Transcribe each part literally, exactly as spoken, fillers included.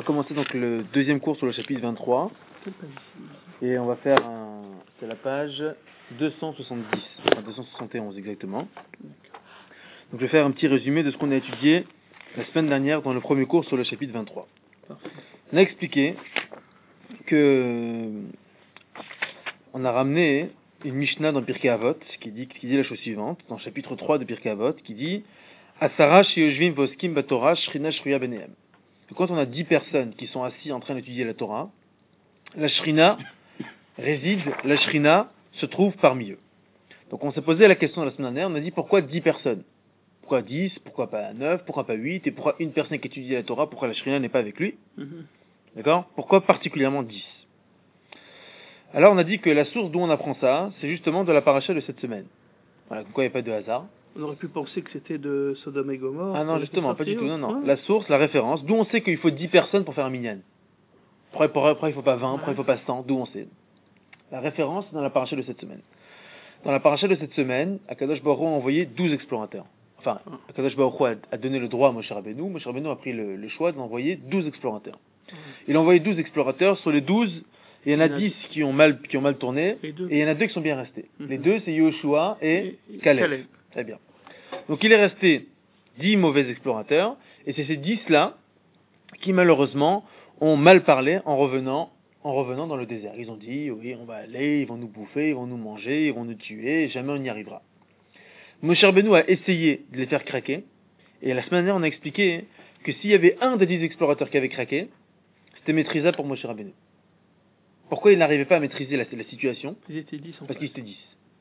va commencer donc le deuxième cours sur le chapitre vingt-trois. Et on va faire un... c'est la page deux cent soixante-dix, enfin deux cent soixante et onze exactement. Donc je vais faire un petit résumé de ce qu'on a étudié la semaine dernière dans le premier cours sur le chapitre vingt-trois. On a expliqué que on a ramené une Mishnah dans Pirkei Avot qui dit, qui dit la chose suivante, dans le chapitre trois de Pirkei Avot, qui dit Asara sheyoshvim voskim batorah shrina shruya benehem. Quand on a dix personnes qui sont assis en train d'étudier la Torah, la shrina réside, la shrina se trouve parmi eux. Donc on s'est posé la question la semaine dernière, on a dit pourquoi dix personnes? Pourquoi dix? Pourquoi pas neuf? Pourquoi pas huit? Et pourquoi une personne qui étudie la Torah, pourquoi la shrina n'est pas avec lui? Mm-hmm. D'accord? Pourquoi particulièrement dix? Alors on a dit que la source d'où on apprend ça, c'est justement de la paracha de cette semaine. Voilà, pourquoi il n'y a pas de hasard. On aurait pu penser que c'était de Sodome et Gomorrhe. Ah non, justement, pas du tout. Non, non. Ouais. La source, la référence, d'où on sait qu'il faut dix personnes pour faire un minyan. Pourquoi, pourquoi, pourquoi il ne faut pas vingt, pourquoi il ne faut pas cent, d'où on sait. La référence, c'est dans la paracha de cette semaine. Dans la paracha de cette semaine, Akadosh Baruch Hu a envoyé douze explorateurs. Enfin, Akadosh Baruch Hu a, a donné le droit à Moshe Rabbeinu. Moshe Rabbeinu a pris le, le choix d'envoyer douze explorateurs. Il a envoyé douze explorateurs. Sur les douze, il y en a dix qui ont mal, qui ont mal tourné, et, et il y en a deux qui sont bien restés. Mm-hmm. Les deux, c'est Yoshua et, et Caleb. Caleb. Très bien. Donc il est resté dix mauvais explorateurs, et c'est ces dix-là qui malheureusement ont mal parlé en revenant, en revenant dans le désert. Ils ont dit, oui, on va aller, ils vont nous bouffer, ils vont nous manger, ils vont nous tuer, et jamais on n'y arrivera. Moshe Rabbeinu a essayé de les faire craquer, et la semaine dernière on a expliqué que s'il y avait un des dix explorateurs qui avait craqué, c'était maîtrisable pour Moshe Rabbeinu. Pourquoi il n'arrivait pas à maîtriser la, la situation? Ils étaient dix. Parce qu'ils étaient dix.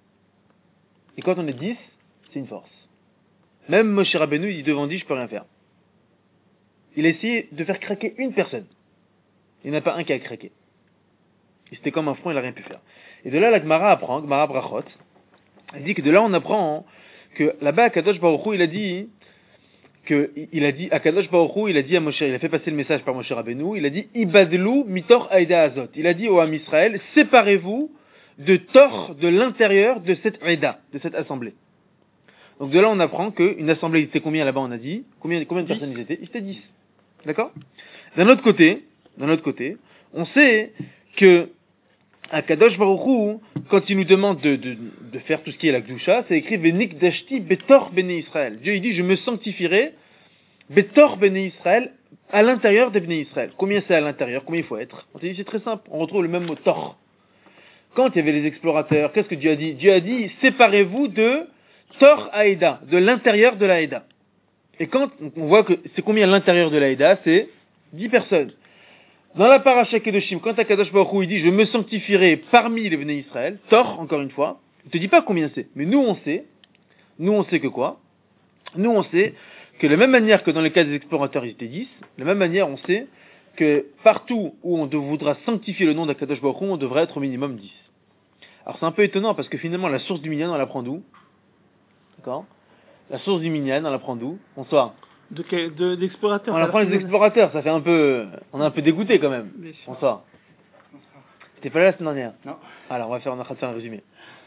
Et quand on est dix, c'est une force. Même Moshe Rabbeinu, il dit devant dix, je peux rien faire. Il a essayé de faire craquer une personne. Il n'y en a pas un qui a craqué. Et c'était comme un front, il n'a rien pu faire. Et de là, la Gemara apprend, Gemara Brachot, elle dit que de là, on apprend que là-bas, Akadosh Baruch Hu, il a dit que, il a dit, Akadosh Baruch Hu, il a dit à Moshe, il a fait passer le message par Moshe Rabbeinu, il a dit, Ibadlu mitor Aïda Azot. Il a dit au Ham Israël, séparez-vous de Tor, de l'intérieur de cette Aïda, de cette assemblée. Donc de là, on apprend qu'une assemblée, c'était combien là-bas, on a dit? Combien, combien de personnes ils étaient? Ils étaient dix. D'accord? D'un autre côté, d'un autre côté, on sait que Akadosh Baruch Hu, quand il nous demande de, de, de faire tout ce qui est la Gdusha, c'est écrit Venik Dashti Betor Bene Israël. Dieu, il dit, je me sanctifierai Betor Bene Israël, à l'intérieur des Bene Israël. Combien c'est à l'intérieur? Combien il faut être? On te dit, c'est très simple. On retrouve le même mot Tor. Quand il y avait les explorateurs, qu'est-ce que Dieu a dit? Dieu a dit, séparez-vous de Tor Aïda, de l'intérieur de l'Aïda. Et quand on voit que c'est combien l'intérieur de l'Aïda, c'est dix personnes. Dans la paracha Kedoshim, quand Akadosh Baruch Hu il dit je me sanctifierai parmi les Bnei Israël, Tor, encore une fois, il ne te dit pas combien c'est, mais nous on sait, nous on sait que quoi? Nous on sait que de la même manière que dans le cas des explorateurs ils étaient dix, de la même manière on sait que partout où on voudra sanctifier le nom d'Akadosh Baruch Hu, on devrait être au minimum dix. Alors c'est un peu étonnant parce que finalement la source du minyan on la prend d'où? D'accord? La source du minyan, on la prend d'où? Bonsoir. De, de, d'explorateurs. On la prend les explorateurs, ça fait un peu, on est un peu dégoûté quand même. Bonsoir. T'es pas là la semaine dernière? Non. Alors, on va faire, on va faire un résumé.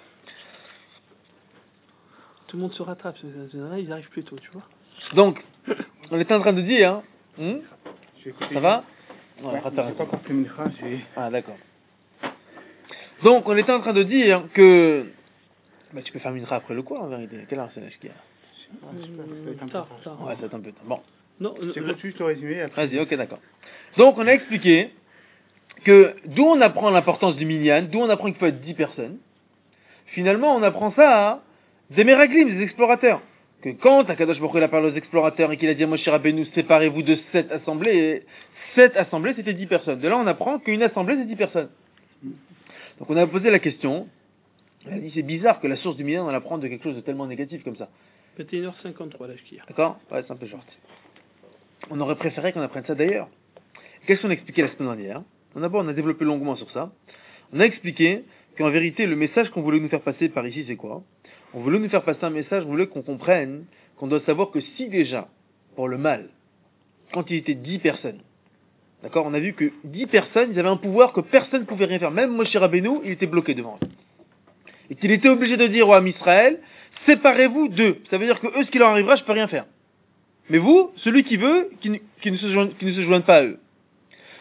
Tout le monde se rattrape, ils arrivent plus tôt, tu vois. Donc, on était en train de dire, hein, hmm ça va? Ouais, ouais, je n'ai pas encore fait mincha, j'ai... Ah, d'accord. Donc, on était en train de dire que, bah, tu peux faire mincha après le cours, en vérité. Quelle heure c'est là, qu'il y a? Ah, ça va être un peu tard, tard. tard. Ouais, ça va être un peu tard. Bon. Non, c'est le... juste le résumé. Après... Vas-y, ok, d'accord. Donc, on a expliqué que d'où on apprend l'importance du minyan, d'où on apprend qu'il faut être dix personnes. Finalement, on apprend ça à des meraglim, des explorateurs. Que quand Akadosh Baruch Hu a parlé aux explorateurs et qu'il a dit à Moshe Rabbeinu, séparez-vous de cette assemblée, et cette assemblée, c'était dix personnes. De là, on apprend qu'une assemblée, c'est dix personnes. Donc, on a posé la question. On a dit, c'est bizarre que la source du minyan, on apprend de quelque chose de tellement négatif comme ça. vingt et une heures cinquante-trois, là, je D'accord? Ouais, c'est un peu short. On aurait préféré qu'on apprenne ça d'ailleurs. Qu'est-ce qu'on a expliqué la semaine dernière? D'abord, on a développé longuement sur ça. On a expliqué qu'en vérité, le message qu'on voulait nous faire passer par ici, c'est quoi? On voulait nous faire passer un message, on voulait qu'on comprenne qu'on doit savoir que si déjà, pour le mal, quand il était dix personnes, d'accord, on a vu que dix personnes, ils avaient un pouvoir que personne ne pouvait rien faire. Même Moshe Rabbeinu, il était bloqué devant eux. Et qu'il était obligé de dire au Ham Israël, séparez-vous d'eux. Ça veut dire que eux, ce qui leur arrivera, je peux rien faire. Mais vous, celui qui veut, qui, qui, ne, se joigne, qui ne se joigne pas à eux.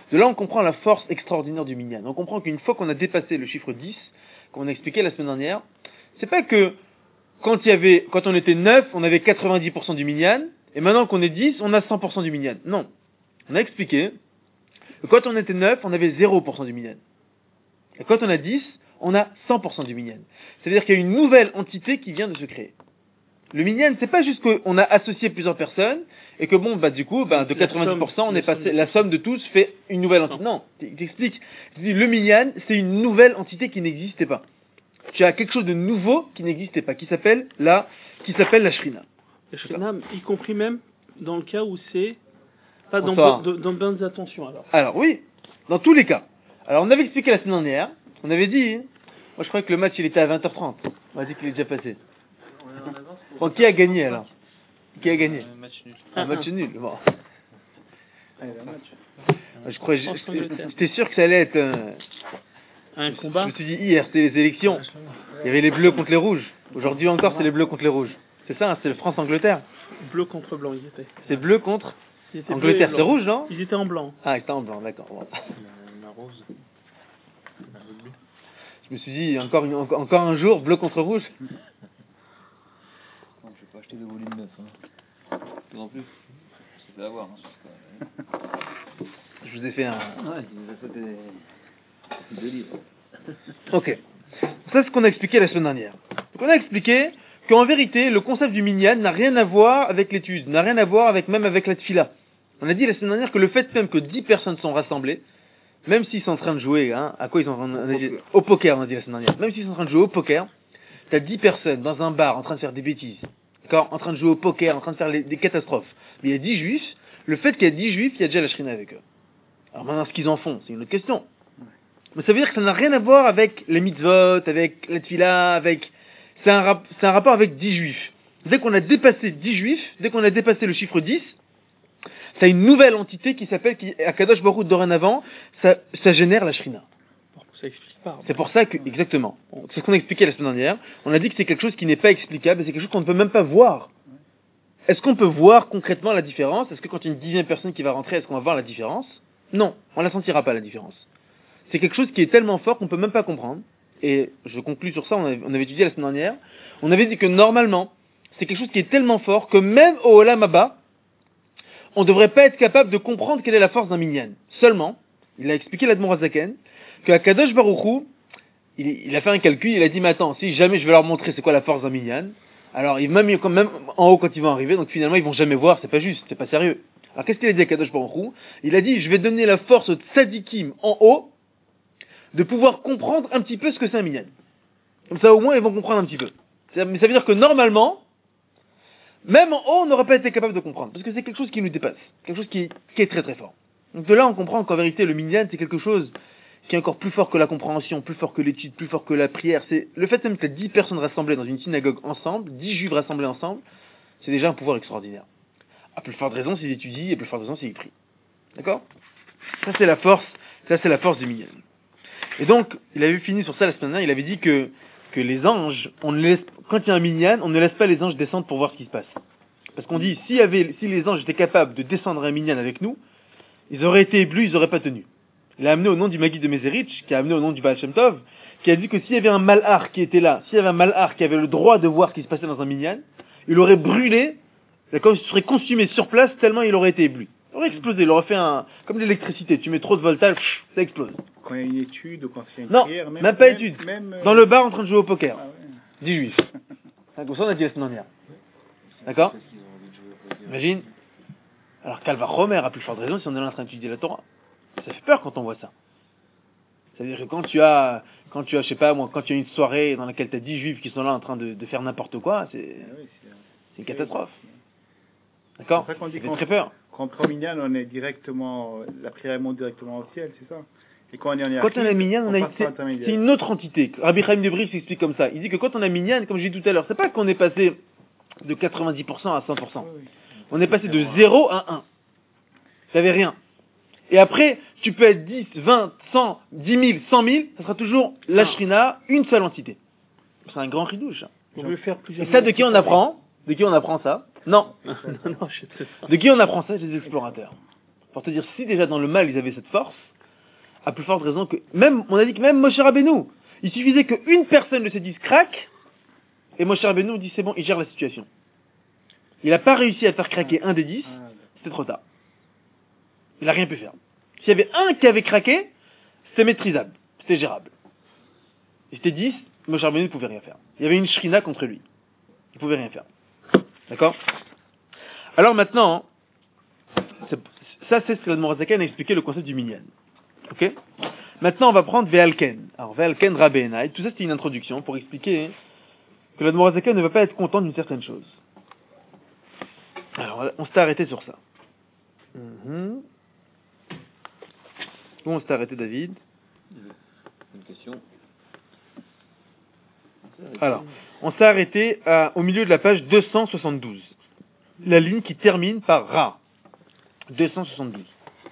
De là, on comprend la force extraordinaire du minyan. On comprend qu'une fois qu'on a dépassé le chiffre dix, qu'on a expliqué la semaine dernière, c'est pas que quand il y avait, quand on était neuf, on avait quatre-vingt-dix pour cent du minyan, et maintenant qu'on est dix, on a cent pour cent du minyan. Non. On a expliqué que quand on était neuf, on avait zéro pour cent du minyan. Et quand on a dix, on a cent pour cent du minyan. C'est-à-dire qu'il y a une nouvelle entité qui vient de se créer. Le minyan, c'est pas juste qu'on a associé plusieurs personnes, et que bon, bah, du coup, bah, de quatre-vingt-dix pour cent, on est passé, la somme de tous fait une nouvelle entité. Non, t'expliques. Le minyan, c'est une nouvelle entité qui n'existait pas. Tu as quelque chose de nouveau qui n'existait pas, qui s'appelle la, qui s'appelle la shrina. La shrina, y compris même dans le cas où c'est pas dans, Bonsoir. bo- dans bonnes attentions, alors. Alors, oui, dans tous les cas. Alors, on avait expliqué la semaine dernière, on avait dit, moi je croyais que le match il était à vingt heures trente. On m'a dit qu'il est déjà passé. Bon, qui a gagné alors? Qui a gagné? Un match nul. Un match nul, bon. Allez, un match. Je croyais, France-Angleterre. j'étais sûr que ça allait être, euh, Un je combat. me suis dit hier, c'était les élections. Il y avait les bleus contre les rouges. Aujourd'hui encore, c'est les bleus contre les rouges. C'est ça, hein, c'est le France-Angleterre. Bleu contre blanc, ils étaient. C'est bleu contre Ils étaient Angleterre. bleu et C'est blanc. rouge, non? Ils étaient en blanc. Ah, c'était en blanc, d'accord. Bon. La, la rose. La rugby. Je me suis dit, encore, une- encore encore un jour, bleu contre rouge. Non, je vais pas acheter de volume neuf. Hein. En plus, c'est fait avoir. Hein, c'est pas- Je vous ai fait un... Ouais, il nous a fait des, des livres. Ok. Ça, c'est ce qu'on a expliqué la semaine dernière. Donc, on a expliqué qu'en vérité, le concept du minyan n'a rien à voir avec l'étude, n'a rien à voir avec, même avec la tfila. On a dit la semaine dernière que le fait même que dix personnes sont rassemblées, même s'ils sont en train de jouer, hein, à quoi ils sont en train de, on a dit- au poker, on a dit la semaine dernière, même s'ils sont en train de jouer au poker, t'as dix personnes dans un bar en train de faire des bêtises, d'accord, en train de jouer au poker, en train de faire les- des catastrophes. Mais il y a dix juifs, le fait qu'il y a dix juifs, il y a déjà la shrina avec eux. Alors maintenant, ce qu'ils en font, c'est une autre question. Mais ça veut dire que ça n'a rien à voir avec les mitzvot, avec la tfila, avec... C'est un, rap... c'est un rapport avec dix juifs. Dès qu'on a dépassé dix juifs, dès qu'on a dépassé le chiffre dix, ça a une nouvelle entité qui s'appelle, qui, à Kadosh Baruch Hu, dorénavant, ça, ça génère la shrina. Bon, ça explique pas. C'est pour ça que, exactement, c'est ce qu'on a expliqué la semaine dernière, on a dit que c'est quelque chose qui n'est pas explicable, c'est quelque chose qu'on ne peut même pas voir. Est-ce qu'on peut voir concrètement la différence? Est-ce que quand il y a une dixième personne qui va rentrer, est-ce qu'on va voir la différence? Non, on la sentira pas la différence. C'est quelque chose qui est tellement fort qu'on peut même pas comprendre. Et je conclus sur ça, on avait, on avait étudié la semaine dernière. On avait dit que normalement, c'est quelque chose qui est tellement fort que même au Olam Haba, on ne devrait pas être capable de comprendre quelle est la force d'un minyan. Seulement, il a expliqué l'Admor Hazaken, que Kadosh Baruch Hu, il, il a fait un calcul, il a dit, mais attends, si jamais je vais leur montrer c'est quoi la force d'un minyan, alors ils, même, même en haut quand ils vont arriver, donc finalement ils vont jamais voir, c'est pas juste, c'est pas sérieux. Alors qu'est-ce qu'il a dit à Kadosh Baruch Hu? Il a dit, je vais donner la force aux tzadikim en haut, de pouvoir comprendre un petit peu ce que c'est un minyan. Comme ça, au moins, ils vont comprendre un petit peu. C'est- Mais ça veut dire que normalement, même en haut, on n'aurait pas été capable de comprendre. Parce que c'est quelque chose qui nous dépasse. Quelque chose qui, qui est très très fort. Donc de là, on comprend qu'en vérité, le minyan, c'est quelque chose qui est encore plus fort que la compréhension, plus fort que l'étude, plus fort que la prière. C'est le fait même que dix personnes rassemblées dans une synagogue ensemble, dix juifs rassemblés ensemble, c'est déjà un pouvoir extraordinaire. À plus forte raison s'ils étudient, et à plus forte raison s'ils prient. D'accord? Ça, c'est la force, ça, c'est la force du minyan. Et donc, il avait fini sur ça la semaine dernière, il avait dit que, que les anges, on ne laisse, quand il y a un minyan, on ne laisse pas les anges descendre pour voir ce qui se passe. Parce qu'on dit, s'il y avait, si les anges étaient capables de descendre un minyan avec nous, ils auraient été éblouis, ils n'auraient pas tenu. Il a amené au nom du Maguid de Mézérich, qui a amené au nom du Baal Shem Tov, qui a dit que s'il y avait un malhar qui était là, s'il y avait un malhar qui avait le droit de voir ce qui se passait dans un minyan, il aurait brûlé, d'accord, il serait consumé sur place tellement il aurait été ébloui. Il aurait explosé, il aurait fait un, comme l'électricité, tu mets trop de voltage, pff, ça explose. Quand il y a une étude ou quand il y a une Non, prière, même, même pas étude. Même, euh, Dans le bar en train de jouer au poker. Ah ouais. dix juifs. Comme ça on a dit la semaine dernière. D'accord? Qu'est-ce qu'ils ont envie de jouer au poker? Imagine. Alors Calva Romer a plus forte raison si on est là en train d'étudier la Torah. Ça fait peur quand on voit ça. C'est-à-dire que quand tu as, quand tu as, je sais pas moi, quand tu as une soirée dans laquelle tu as dix juifs qui sont là en train de, de faire n'importe quoi, c'est, Ah oui, c'est- c'est une catastrophe. D'accord? C'est pour ça qu'on dit Ça fait qu'on- très peur. Quand on prend minyan, on est directement, la prière monte directement au ciel, c'est ça. Et quand on est en Quand on a minyan, on a, passe par c'est, l'intermédiaire. c'est une autre entité. Rabbi Chaim de Brief s'explique comme ça. Il dit que quand on a minyan, comme j'ai dit tout à l'heure, c'est pas qu'on est passé de quatre-vingt-dix pour cent à cent pour cent. Oui, oui. On est passé de zéro à un. T'avais rien. Et après, tu peux être dix, vingt, cent, dix mille, cent mille, ça sera toujours la Shrina, une seule entité. C'est un grand ridouche. On veut faire Et plusieurs. ça, de qui on apprend? De qui on apprend ça? Non. Non, non, je sais pas. De qui on apprend ça? Des explorateurs. Pour te dire, si déjà dans le mal ils avaient cette force, à plus forte raison que, même, on a dit que même Moshe Rabbeinu, il suffisait qu'une personne de ces dix craque, et Moshe Rabbeinu dit c'est bon, il gère la situation. Il n'a pas réussi à faire craquer un des dix, c'était trop tard. Il n'a rien pu faire. S'il y avait un qui avait craqué, c'était maîtrisable, c'était gérable. Et c'était dix, Moshe Rabbeinu ne pouvait rien faire. Il y avait une shrina contre lui. Il ne pouvait rien faire. D'accord? Alors maintenant, c'est, ça c'est ce que l'Admor HaZaken a expliqué le concept du minyan. Ok? Maintenant on va prendre Ve'alken. Alors Ve'alken Rabbeinu, tout ça c'était une introduction pour expliquer que l'Admor HaZaken ne va pas être content d'une certaine chose. Alors on s'est arrêté sur ça. Mm-hmm. Où on s'est arrêté, David? Une question. Alors, on s'est arrêté à, au milieu de la page deux cent soixante-douze. La ligne qui termine par Ra. deux cent soixante-douze.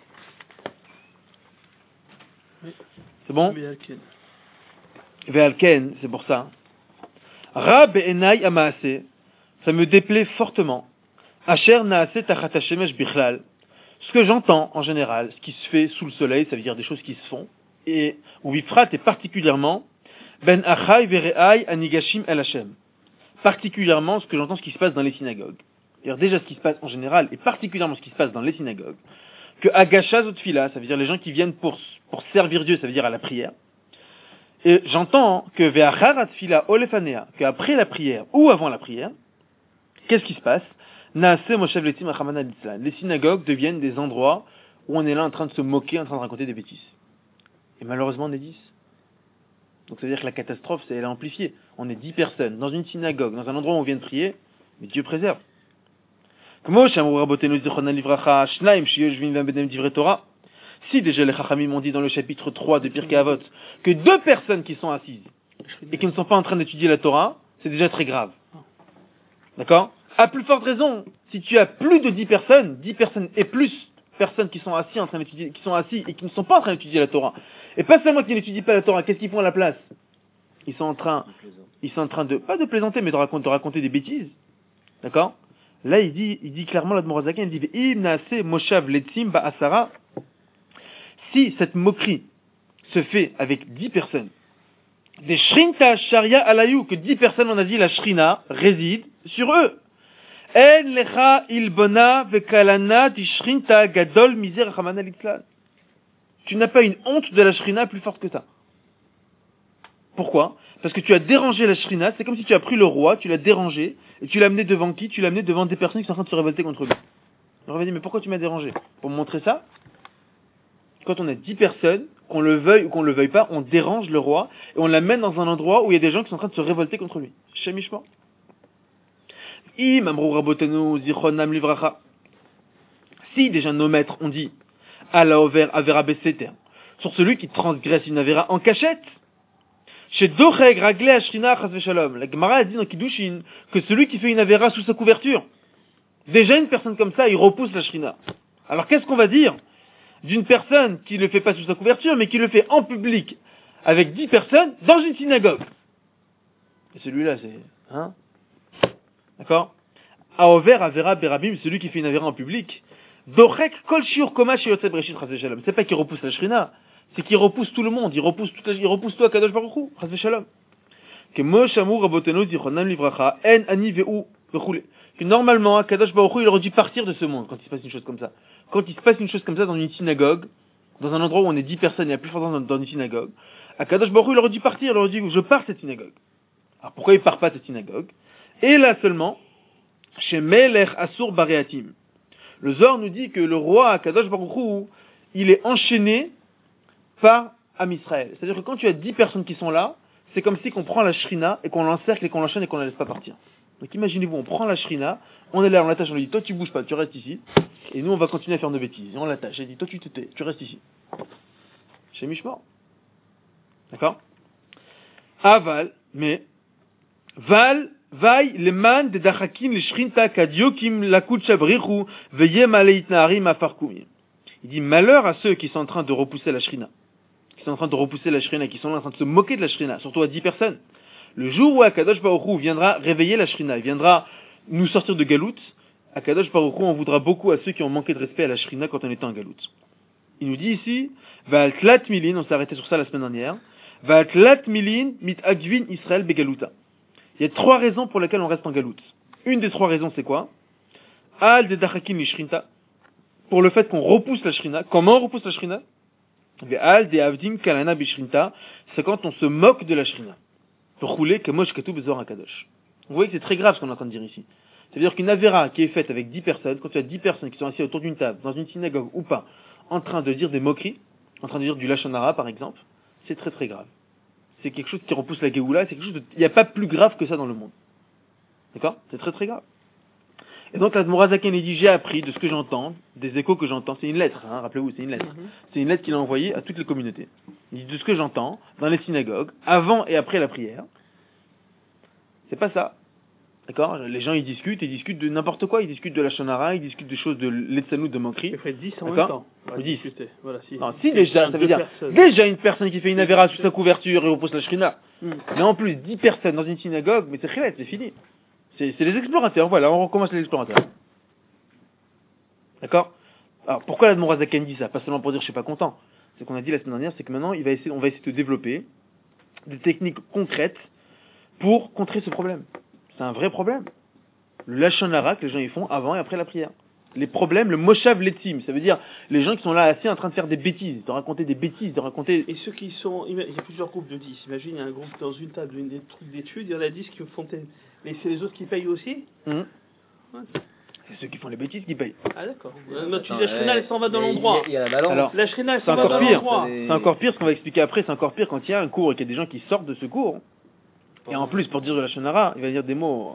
Oui. C'est bon? Ve'alken. Ve'alken, c'est pour ça. Ra be'enai amaase. Ça me déplaît fortement. Asher naase tachat hashemesh bichlal. Ce que j'entends, en général, ce qui se fait sous le soleil, ça veut dire des choses qui se font. Et, ou bifrat, et particulièrement, ben achai ve're'ai anigashim el Hashem. Particulièrement ce que j'entends, ce qui se passe dans les synagogues. C'est-à-dire déjà ce qui se passe en général, et particulièrement ce qui se passe dans les synagogues. Que agasha zotfila, ça veut dire les gens qui viennent pour, pour servir Dieu, ça veut dire à la prière. Et j'entends que ve'achar atfila olefanea, qu'après la prière, ou avant la prière, qu'est-ce qui se passe? Naase moshev letim achamana litzlan. Les synagogues deviennent des endroits où on est là en train de se moquer, en train de raconter des bêtises. Et malheureusement on est dix. Donc ça veut dire que la catastrophe, c'est elle est amplifiée. On est dix personnes dans une synagogue, dans un endroit où on vient de prier, mais Dieu préserve. Si déjà les Chachamim m'ont dit dans le chapitre trois de Pirkei Avot que deux personnes qui sont assises et qui ne sont pas en train d'étudier la Torah, c'est déjà très grave. D'accord? À plus forte raison, si tu as plus de dix personnes, dix personnes et plus personnes qui sont assis en train d'étudier, qui sont assis et qui ne sont pas en train d'étudier la Torah, et pas seulement qui n'étudient pas la Torah, qu'est-ce qu'ils font à la place? Ils sont en train, ils sont en train de, pas de plaisanter, mais de raconter, de raconter des bêtises. D'accord? Là, il dit, il dit clairement, l'Admor HaZaken, il dit, Im naase moshav letzim ba'asara. Si cette moquerie se fait avec dix personnes, des shrinta sharia alayou, que dix personnes, on a dit, la shrina réside sur eux. En lecha ilbona vekalana tishrinta gadol miser rachamana litzlan. Tu n'as pas une honte de la shrina plus forte que ça. Pourquoi? Parce que tu as dérangé la shrina, c'est comme si tu as pris le roi, tu l'as dérangé, et tu l'as amené devant qui? Tu l'as amené devant des personnes qui sont en train de se révolter contre lui. Alors on va dire, mais pourquoi tu m'as dérangé? Pour me montrer ça? Quand on a dix personnes, qu'on le veuille ou qu'on le veuille pas, on dérange le roi, et on l'amène dans un endroit où il y a des gens qui sont en train de se révolter contre lui. Shemishma. Im amrou rabotenu zichronam livracha. Si déjà nos maîtres ont dit, ala over avera beseter, sur celui qui transgresse une avera en cachette, chez Docheg raglé ashrina chas veshalom, la Gemara a dit dans Kiddushin que celui qui fait une avera sous sa couverture, déjà une personne comme ça, il repousse la shrina. Alors qu'est-ce qu'on va dire d'une personne qui le fait pas sous sa couverture, mais qui le fait en public, avec dix personnes, dans une synagogue? Et celui-là, c'est, hein? D'accord? Aover avera berabim, celui qui fait une avera en public. Dochek kol shiur koma sheyotze breshit chas veshalom. C'est pas qu'il repousse la shrina, c'est qu'il repousse tout le monde, il repousse toute la, il repousse toi Kadosh Baruch Hu, chas veshalom. Que Moshe amur rabotenu zichronam livracha en ani veu vechule. Que normalement Kadosh Baruch Hu il aurait dû partir de ce monde quand il se passe une chose comme ça. Quand il se passe une chose comme ça dans une synagogue, dans un endroit où on est dix personnes, il y a plus fort dans, dans une synagogue, à Kadosh Baruch Hu il aurait dû partir, il aurait dit je pars de cette synagogue. Alors pourquoi il part pas de cette synagogue? Et là seulement, chez Melech Asur Baréatim. Le Zohar nous dit que le roi Kadosh Baruch Hu, il est enchaîné par Am Israël. C'est-à-dire que quand tu as dix personnes qui sont là, c'est comme si qu'on prend la shrina et qu'on l'encercle et qu'on l'enchaîne et qu'on la laisse pas partir. Donc imaginez-vous, on prend la shrina, on est là, on l'attache, on lui dit toi tu bouges pas, tu restes ici, et nous on va continuer à faire nos bêtises. Et on l'attache, et dit toi tu te tais, tu restes ici. Chez Mishmor. D'accord? Aval, mais Val, Vaille, les man de dachakim, les shrinta, kadiokim, lakut shabrichu, veyem aleitnaharim afarkumim. Il dit malheur à ceux qui sont en train de repousser la shrina, qui sont en train de repousser la shrina, qui sont en train de se moquer de la shrina, surtout à dix personnes. Le jour où Akadosh Baruch Hu viendra réveiller la shrina, il viendra nous sortir de Galout, Akadosh Baruch Hu, on voudra beaucoup à ceux qui ont manqué de respect à la Shrina quand on était en galoute. Il nous dit ici, Va'al tlat milin, on s'est arrêté sur ça la semaine dernière, Va'al tlat milin mit agvin Israël begaluta. Il y a trois raisons pour lesquelles on reste en galoute. Une des trois raisons, c'est quoi? Al de dachakim lishrinta, pour le fait qu'on repousse la Shrina. Comment on repousse la Shrina? Ve'al de avdim kalana bishrinta, c'est quand on se moque de la Shrina. Pour rouler kemosh katu bezor hakadosh. Vous voyez que c'est très grave ce qu'on est en train de dire ici. C'est-à-dire qu'une avéra qui est faite avec dix personnes, quand tu as dix personnes qui sont assises autour d'une table, dans une synagogue ou pas, en train de dire des moqueries, en train de dire du lashon hara par exemple, c'est très très grave. C'est quelque chose qui repousse la Géoula, c'est quelque chose de... Il n'y a pas plus grave que ça dans le monde. D'accord? C'est très très grave. Et donc l'Admor HaZaken dit, j'ai appris de ce que j'entends, des échos que j'entends, c'est une lettre, hein, rappelez-vous, c'est une lettre. Mm-hmm. C'est une lettre qu'il a envoyée à toutes les communautés. Il dit, de ce que j'entends, dans les synagogues, avant et après la prière, c'est pas ça. D'accord? Les gens, ils discutent, ils discutent de n'importe quoi, ils discutent de la Shonara, ils discutent des choses de l'Etsanout, de moquerie. Il ferait dix en même D'accord? temps. dix. Voilà, si. Non, si déjà, ça veut dire, personnes. Déjà une personne qui fait une avéra sous sa couverture et repousse la Shrina. Mm. Mais en plus, dix personnes dans une synagogue, mais c'est chilet, c'est fini. C'est, c'est les explorateurs, voilà, on recommence les explorateurs. D'accord? Alors, pourquoi l'Admor HaZaken dit ça? Pas seulement pour dire je suis pas content. C'est qu'on a dit la semaine dernière, c'est que maintenant, il va essayer, on va essayer de développer des techniques concrètes pour contrer ce problème. C'est un vrai problème. Le lashon hara que les gens y font avant et après la prière. Les problèmes, le moshav letzim, ça veut dire les gens qui sont là assis en train de faire des bêtises, de raconter des bêtises, de raconter... Et ceux qui sont... Il y a plusieurs groupes de dix. Imagine, il y a un groupe dans une table, une des trucs d'études, il y en a dix qui font... Mais c'est les autres qui payent aussi? Mmh. Ouais. C'est ceux qui font les bêtises qui payent. Ah d'accord. Euh, tu dis la Shrina, elle s'en va dans l'endroit. Il y a la balance. Alors, la Shrina, elle c'est s'en va encore dans pire. l'endroit. C'est encore pire, ce qu'on va expliquer après, c'est encore pire quand il y a un cours et qu'il y a des gens qui sortent de ce cours. Et en plus, pour dire de la lashon hara, il va dire des mots...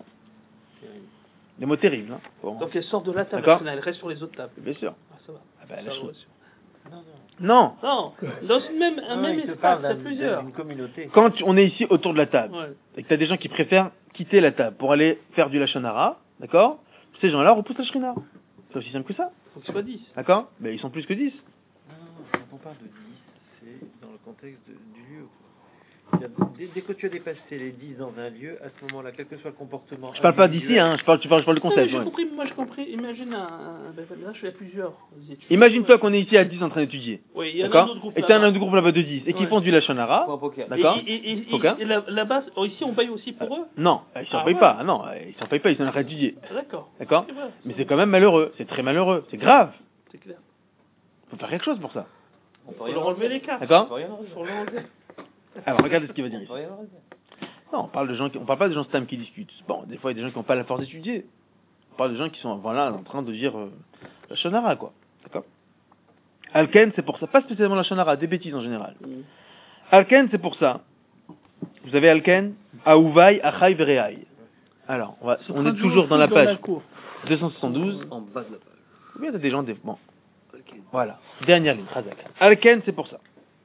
Des mots terribles. Hein. Bon. Donc elle sort de la table, la Shrina, elle reste sur les autres tables. Bien sûr. Ah, ça va. Ah bah, ça la va, Shrina... Non, non. Non. Dans une même, un non, même espace, il y a plusieurs. Une communauté. Quand tu, on est ici autour de la table, ouais. et que tu as des gens qui préfèrent quitter la table pour aller faire du lashon hara, d'accord? Ces gens-là repoussent la Shrina. C'est aussi simple que ça. Faut que ce soit dix. D'accord? Mais ils sont plus que dix. Non, non, quand on parle de dix, c'est dans le contexte de, du lieu. Dès, dès que tu as dépassé les dix dans un lieu, à ce moment-là, quel que soit le comportement... Je parle pas d'ici, hein, je parle, je parle, je parle du concept. Non, ouais. compris, moi j'ai compris, imagine un... un ben, là je fais plusieurs études. Imagine-toi qu'on est ici à dix en train d'étudier. Oui, il y a un d'accord? autre groupe et t'as un autre groupe là-bas de dix, et qui ouais. font du lashon hara. D'accord? Et, et, et, okay. et là, là-bas, oh, ici on paye aussi pour eux? Non, ils s'en ah, payent ouais. pas, non, ils s'en payent pas, ils sont en train d'étudier. D'accord. D'accord? C'est vrai, mais c'est quand même malheureux, c'est très malheureux, c'est grave. C'est clair. Faut faire quelque chose pour ça. On peut leur enlever les cartes. D'accord? Faut leur enlever. Alors regardez ce qu'il va dire ici. Non, on parle de gens qui, on parle pas de gens stam qui discutent. Bon, des fois il y a des gens qui n'ont pas la force d'étudier. On parle de gens qui sont, voilà, en train de dire euh, la lashon hara, quoi. D'accord? Alken, c'est pour ça, pas spécialement la lashon hara, des bêtises en général. Mm. Alken, c'est pour ça. Vous avez Alken, Aouvai, Achai, Vereai. Alors, on, va, on est toujours dans la page deux cent soixante-douze. En bas de la page. Ou bien il y a des gens, des, bon. Okay. Voilà. Dernière ligne, Razak. Alken, c'est pour ça.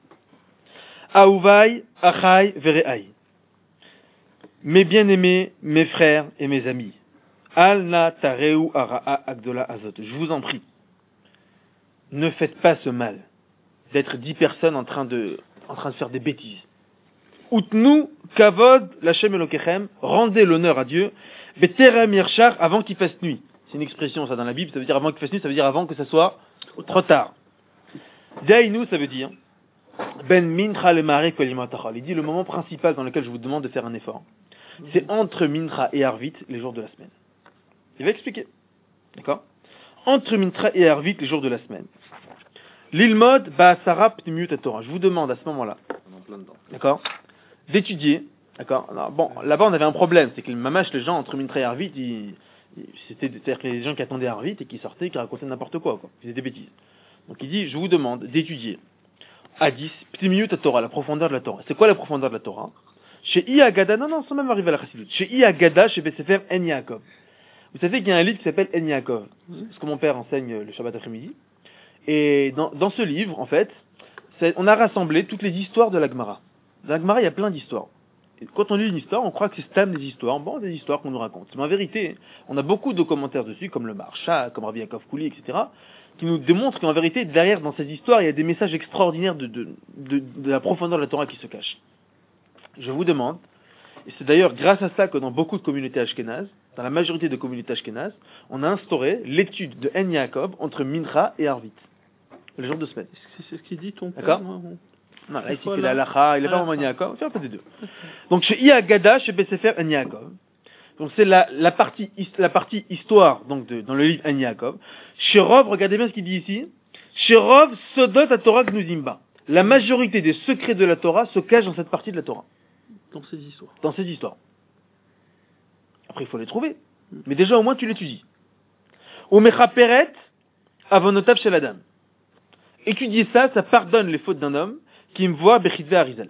Aouvai, Achai, Vereai. Mes bien-aimés, mes frères et mes amis. Al-na tareu ara'a agdola azot. Je vous en prie. Ne faites pas ce mal. D'être dix personnes en train de, en train de faire des bêtises. Utnu kavod lachem elokechem. Rendez l'honneur à Dieu. Beterem yershar, avant qu'il fasse nuit. C'est une expression, ça, dans la Bible. Ça veut dire avant qu'il fasse nuit, ça veut dire avant que ça soit trop tard. Dainu, ça veut dire ben mincha le marek velimatachal. Il dit le moment principal dans lequel je vous demande de faire un effort. C'est entre Mincha et Arvit, les jours de la semaine. Il va expliquer. D'accord? Entre Mincha et Arvit, les jours de la semaine. L'ilmod ba'asara pnimiut Torah. Je vous demande à ce moment-là. D'accord? D'étudier. D'accord? Alors, bon, là-bas, on avait un problème. C'est que le mamash, les gens, entre Mincha et Arvit, ils, ils, c'était, c'est-à-dire que les gens qui attendaient Arvit et qui sortaient, qui racontaient n'importe quoi, quoi. Ils faisaient des bêtises. Donc, il dit, je vous demande d'étudier. À dix, pnimiut Torah, la profondeur de la Torah. C'est quoi la profondeur de la Torah? Chez Iagada, non, non, sans même arriver à la Chassidut. Chez Iagada, chez Bessefer En Yaakov. Vous savez qu'il y a un livre qui s'appelle En Yaakov. C'est ce que mon père enseigne le Shabbat après-midi. Et dans, dans ce livre, en fait, on a rassemblé toutes les histoires de la Gemara. Dans la Gemara, il y a plein d'histoires. Et quand on lit une histoire, on croit que c'est stam des histoires. Bon, des histoires qu'on nous raconte. Mais en vérité, on a beaucoup de commentaires dessus, comme le Marsha, comme Rabbi Yaakov Kouli, et cetera, qui nous démontrent qu'en vérité, derrière, dans ces histoires, il y a des messages extraordinaires de, de, de, de la profondeur de la Torah qui se cachent. Je vous demande, et c'est d'ailleurs grâce à ça que dans beaucoup de communautés ashkénazes, dans la majorité de communautés ashkénazes, on a instauré l'étude de En Yaakov entre Mincha et Arvit, le jour de semaine. C'est c'est ce qu'il dit ton père. D'accord. non, non. Non, là, ici, Voilà. c'est la halacha, il n'est pas Halacha. vraiment En Yaakov, on fait un peu des deux. Donc, chez Iagada, chez Bessefer, En Yaakov. Donc, c'est la, la partie, his- la partie histoire, donc, de, dans le livre En Yaakov. Chez Rov, regardez bien ce qu'il dit ici. Chez Rov, Sodot à Torah Gnuzimba. La majorité des secrets de la Torah se cachent dans cette partie de la Torah, Dans ces histoires. dans ces histoires. Après, il faut les trouver. Mais déjà, au moins, tu l'étudies. Au Mechaperet, avonotav shel adam. Étudier ça, ça pardonne les fautes d'un homme qui me voit Bechitve Arizal.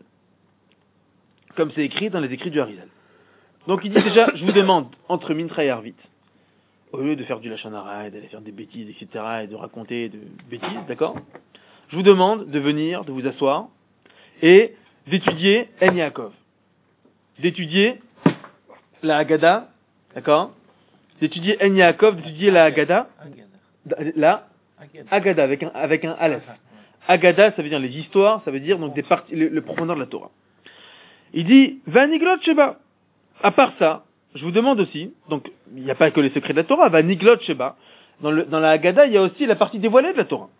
Comme c'est écrit dans les écrits du Arizal. Donc il dit déjà, je vous demande, entre Mincha et Arvit, au lieu de faire du Lachon Hara et d'aller faire des bêtises, et cetera, et de raconter de bêtises, d'accord? Je vous demande de venir, de vous asseoir, et d'étudier En Yaakov. D'étudier la Haggadah, d'accord? D'étudier En Yaakov, d'étudier la Haggadah, la Haggadah avec un, avec un Aleph. Haggadah, ça veut dire les histoires, ça veut dire donc des parties, le, le profondeur de la Torah. Il dit, Vaniglot Sheba. À part ça, je vous demande aussi, donc il n'y a pas que les secrets de la Torah, Vaniglot Sheba. Dans, le, dans la Haggadah, il y a aussi la partie dévoilée de la Torah.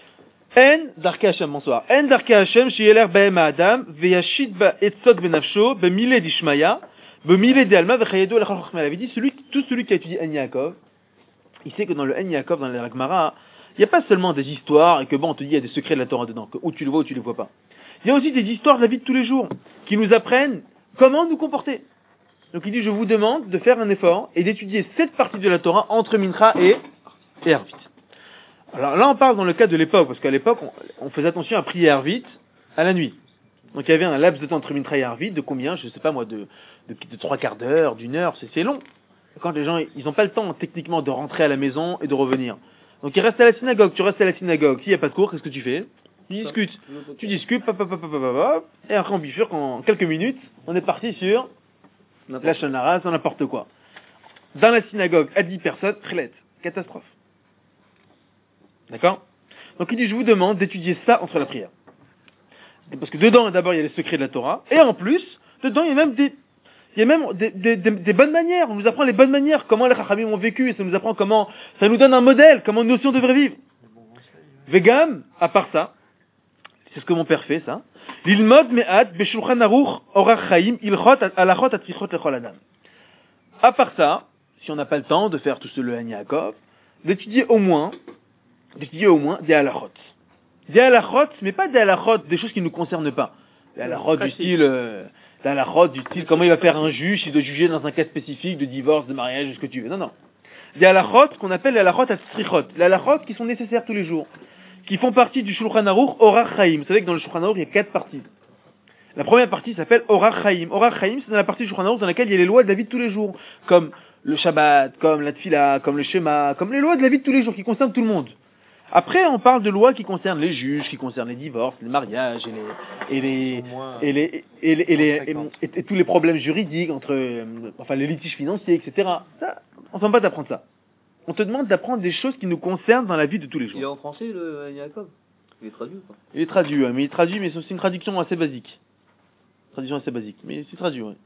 En Darkei Hashem, bonsoir. En Darkei Hashem, Sheyeler Bahem Adam, Veyashid Ba Etzot Benafsho, Bemile d'Ishmaya, Bemile d'Alma, Vechayedo Lechal Chachma. Il avait dit, celui, tout celui qui a étudié En Yaakov, il sait que dans le En Yaakov, dans la Gemara, il n'y a pas seulement des histoires et que bon, on te dit il y a des secrets de la Torah dedans, que où tu le vois ou tu le vois pas. Il y a aussi des histoires de la vie de tous les jours qui nous apprennent comment nous comporter. Donc il dit je vous demande de faire un effort et d'étudier cette partie de la Torah entre Mincha et, et Arvit. Alors là on parle dans le cas de l'époque, parce qu'à l'époque on, on faisait attention à prier Arvit à la nuit. Donc il y avait un laps de temps entre Mincha et Arvit de combien, je sais pas moi, de, de, de trois quarts d'heure, d'une heure, c'est, c'est long. Quand les gens ils n'ont pas le temps techniquement de rentrer à la maison et de revenir. Donc ils restent à la synagogue, tu restes à la synagogue, s'il n'y a pas de cours, qu'est-ce que tu fais? Tu discutes, tu discutes, pop, pop, pop, pop, pop, pop, et après on bifurque en quelques minutes, on est parti sur la chanara, sur n'importe quoi. Dans la synagogue, à dix personnes, khlet, catastrophe. D'accord? Donc il dit, je vous demande d'étudier ça entre la prière. Parce que dedans, d'abord, il y a les secrets de la Torah, et en plus, dedans, il y a même des, il y a même des, des, des, des bonnes manières. On nous apprend les bonnes manières, comment les Chachamim ont vécu, et ça nous apprend comment, ça nous donne un modèle, comment une notion devrait vivre. Vegam, à part ça, c'est ce que mon père fait, ça. L'ilmod me'at b'shulchan aruch orach chaim ilchot alachot atrichot lechol adam. À part ça, si on n'a pas le temps de faire tout ce le En Yaakov, d'étudier au moins, d'étudier au moins des halachot. Des halachot, mais pas des halachot, des choses qui ne nous concernent pas. Des halachot du style, euh, des halachot du style, comment il va faire un juge, il doit juger dans un cas spécifique de divorce, de mariage, ce que tu veux. Non, non. Des halachot, qu'on appelle les halachot atrichot. Les halachot qui sont nécessaires tous les jours. Qui font partie du Shulchan Aruch Orach Chaim. Vous savez que dans le Shulchan Aruch, il y a quatre parties. La première partie s'appelle Orach Chaim. Orach Chaim, c'est dans la partie du Shulchan Aruch dans laquelle il y a les lois de la vie de tous les jours. Comme le Shabbat, comme la Tfila, comme le Shema, comme les lois de la vie de tous les jours qui concernent tout le monde. Après, on parle de lois qui concernent les juges, qui concernent les divorces, les mariages, et les, et les, et les, et les, et les, et, et, et tous les problèmes juridiques entre, euh, enfin, les litiges financiers, et cetera. Ça, on ne s'en pas d'apprendre ça. On te demande d'apprendre des choses qui nous concernent dans la vie de tous les jours. Il est en français, le En Yaakov? Il est traduit ou pas? Il est traduit, ouais, mais il est traduit, mais c'est une traduction assez basique. Traduction assez basique, mais c'est traduit, ouais.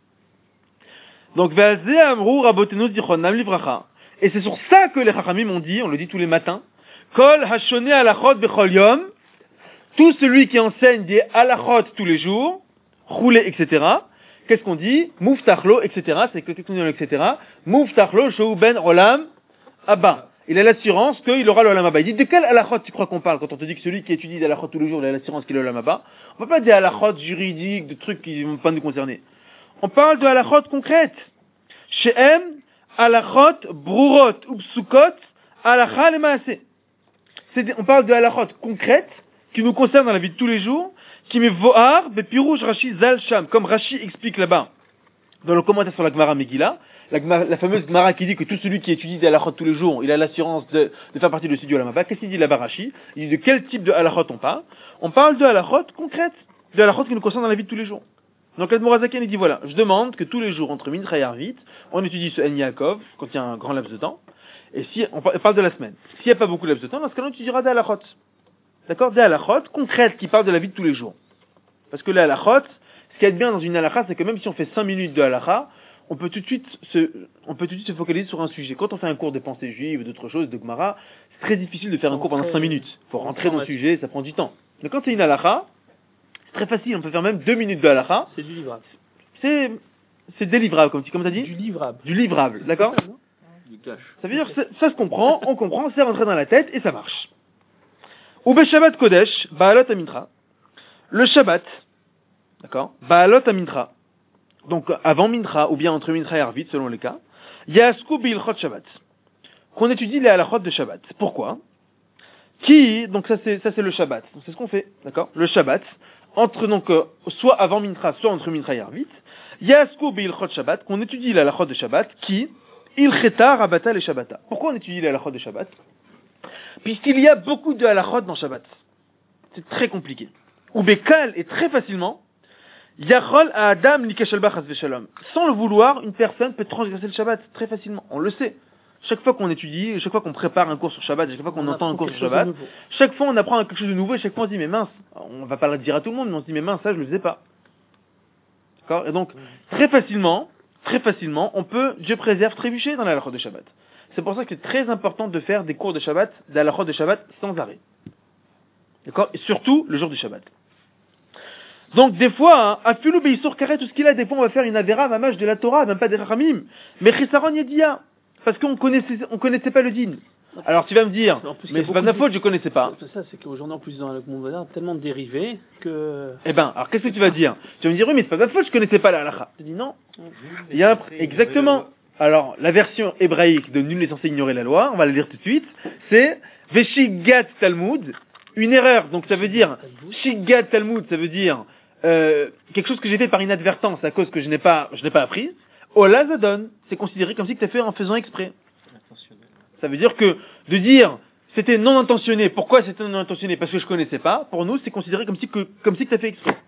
Donc, Ve'azeh amrou rabotenu zichronam livracha. Et c'est sur ça que les Chachamim ont dit, on le dit tous les matins, Kol hashone halachot bechol yom, tout celui qui enseigne des halachot tous les jours, roulé, et cetera. Qu'est-ce qu'on dit? Muftachlo, et cetera. C'est que qu'est-ce qu'on dit, et cetera. Muftachlo shou ben olam abba. Il a l'assurance qu'il aura l'olam abba. Il dit, de quel halachot tu crois qu'on parle quand on te dit que celui qui étudie des halachot tous les jours, il a l'assurance qu'il a l'olam abba? On ne parle pas des halachot juridiques, de trucs qui ne vont pas nous concerner. On parle de halachot concrètes. She'em halachot brurot ubsukot halacha lemaaseh. On parle de halachot concrètes qui nous concernent dans la vie de tous les jours, qui met vohar bepirouj Rashi zal sham, comme Rashi explique là-bas dans le commentaire sur la Gemara Megillah, la, la fameuse Gemara qui dit que tout celui qui étudie des halachot tous les jours, il a l'assurance de, de faire partie du studio Olam Haba. Qu'est-ce qu'il dit là-bas Rashi? Il dit de quel type de halachot on parle? On parle de halachot concrètes, de halachot qui nous concernent dans la vie de tous les jours. Donc l'Admor Hazaken il dit voilà, je demande que tous les jours entre Mincha et Arvit, on étudie ce En Yaakov quand il y a un grand laps de temps. Et si on parle de la semaine, s'il n'y a pas beaucoup de laps de temps, dans ce cas-là, on étudiera des halachot. D'accord? Des halachot concrètes qui parlent de la vie de tous les jours. Parce que les halachot, ce qui est bien dans une halacha, c'est que même si on fait cinq minutes de halacha, on peut tout de suite se, on peut tout de suite se focaliser sur un sujet. Quand on fait un cours de pensée juive ou d'autres choses, de Gemara, c'est très difficile de faire un cours pendant cinq minutes. Il faut rentrer dans le sujet, ça prend du temps. Mais quand c'est une halakha, c'est très facile, on peut faire même deux minutes de halakha. C'est du livrable. C'est, c'est délivrable, comme tu, comme t'as dit? Du livrable. Du livrable, d'accord? Du cash. Ça veut dire, ça, ça se comprend, on comprend, c'est rentré dans la tête et ça marche. Ou be Shabbat Kodesh, Baalot Amintra. Le Shabbat, d'accord? Baalot Amintra. Donc, avant Mintra, ou bien entre Mintra et Arvit, selon les cas. Yasku Bilchot Shabbat. Qu'on étudie les halachot de Shabbat. Pourquoi? Qui, donc ça c'est, ça c'est le Shabbat. Donc c'est ce qu'on fait, d'accord? Le Shabbat, entre donc, euh, soit avant Mintra, soit entre Mintra et Arvit. Yasku Bilchot Shabbat, qu'on étudie les halachot de Shabbat, qui, Ilcheta Rabata les Shabbata. Pourquoi on étudie les halachot de Shabbat? Puisqu'il y a beaucoup de halachot dans Shabbat. C'est très compliqué. Ou Bekal, et très facilement, Yachol à Adam Likashalba Chas Veshalom. Sans le vouloir, une personne peut transgresser le Shabbat très facilement. On le sait. Chaque fois qu'on étudie, chaque fois qu'on prépare un cours sur Shabbat, chaque fois qu'on On entend un apprend cours quelque sur chose de Shabbat, nouveau. chaque fois on apprend quelque chose de nouveau et chaque fois on se dit mais mince, on va pas le dire à tout le monde, mais on se dit mais mince, ça je le faisais pas. D'accord? Et donc, très facilement, très facilement, on peut, Dieu préserve, trébucher dans la halachot de Shabbat. C'est pour ça que c'est très important de faire des cours de Shabbat, de la halachot de Shabbat sans arrêt. D'accord? Et surtout le jour du Shabbat. Donc, des fois, à Filou Beisour Karet, tout ce qu'il a, des fois, on va faire une Avera, mamage de la Torah, même pas des Rachamim. Mais Chisaron Yedia. Parce qu'on connaissait, on connaissait pas le din. Alors, tu vas me dire, En plus, il y mais a c'est pas de ma beaucoup faute, je connaissais pas. C'est ça, c'est qu'aujourd'hui, en plus, dans le monde moderne, tellement de dérivés que. Eh ben, alors, qu'est-ce que tu vas dire? Tu vas me dire, oui, mais c'est pas de ma faute, je connaissais pas la halakha. Je dis non. Il y a un, exactement. Alors, la version hébraïque de nul n'est censé ignorer la loi, on va la lire tout de suite, c'est Veshigat Talmud, une erreur. Donc, ça veut dire, Shigat Talmud, ça veut dire, euh, quelque chose que j'ai fait par inadvertance à cause que je n'ai pas, je n'ai pas appris. Ola Zadon, c'est considéré comme si tu as fait en faisant exprès. Ça veut dire que, de dire, c'était non intentionné. Pourquoi c'était non intentionné? Parce que je connaissais pas. Pour nous, c'est considéré comme si que, comme si tu as fait exprès.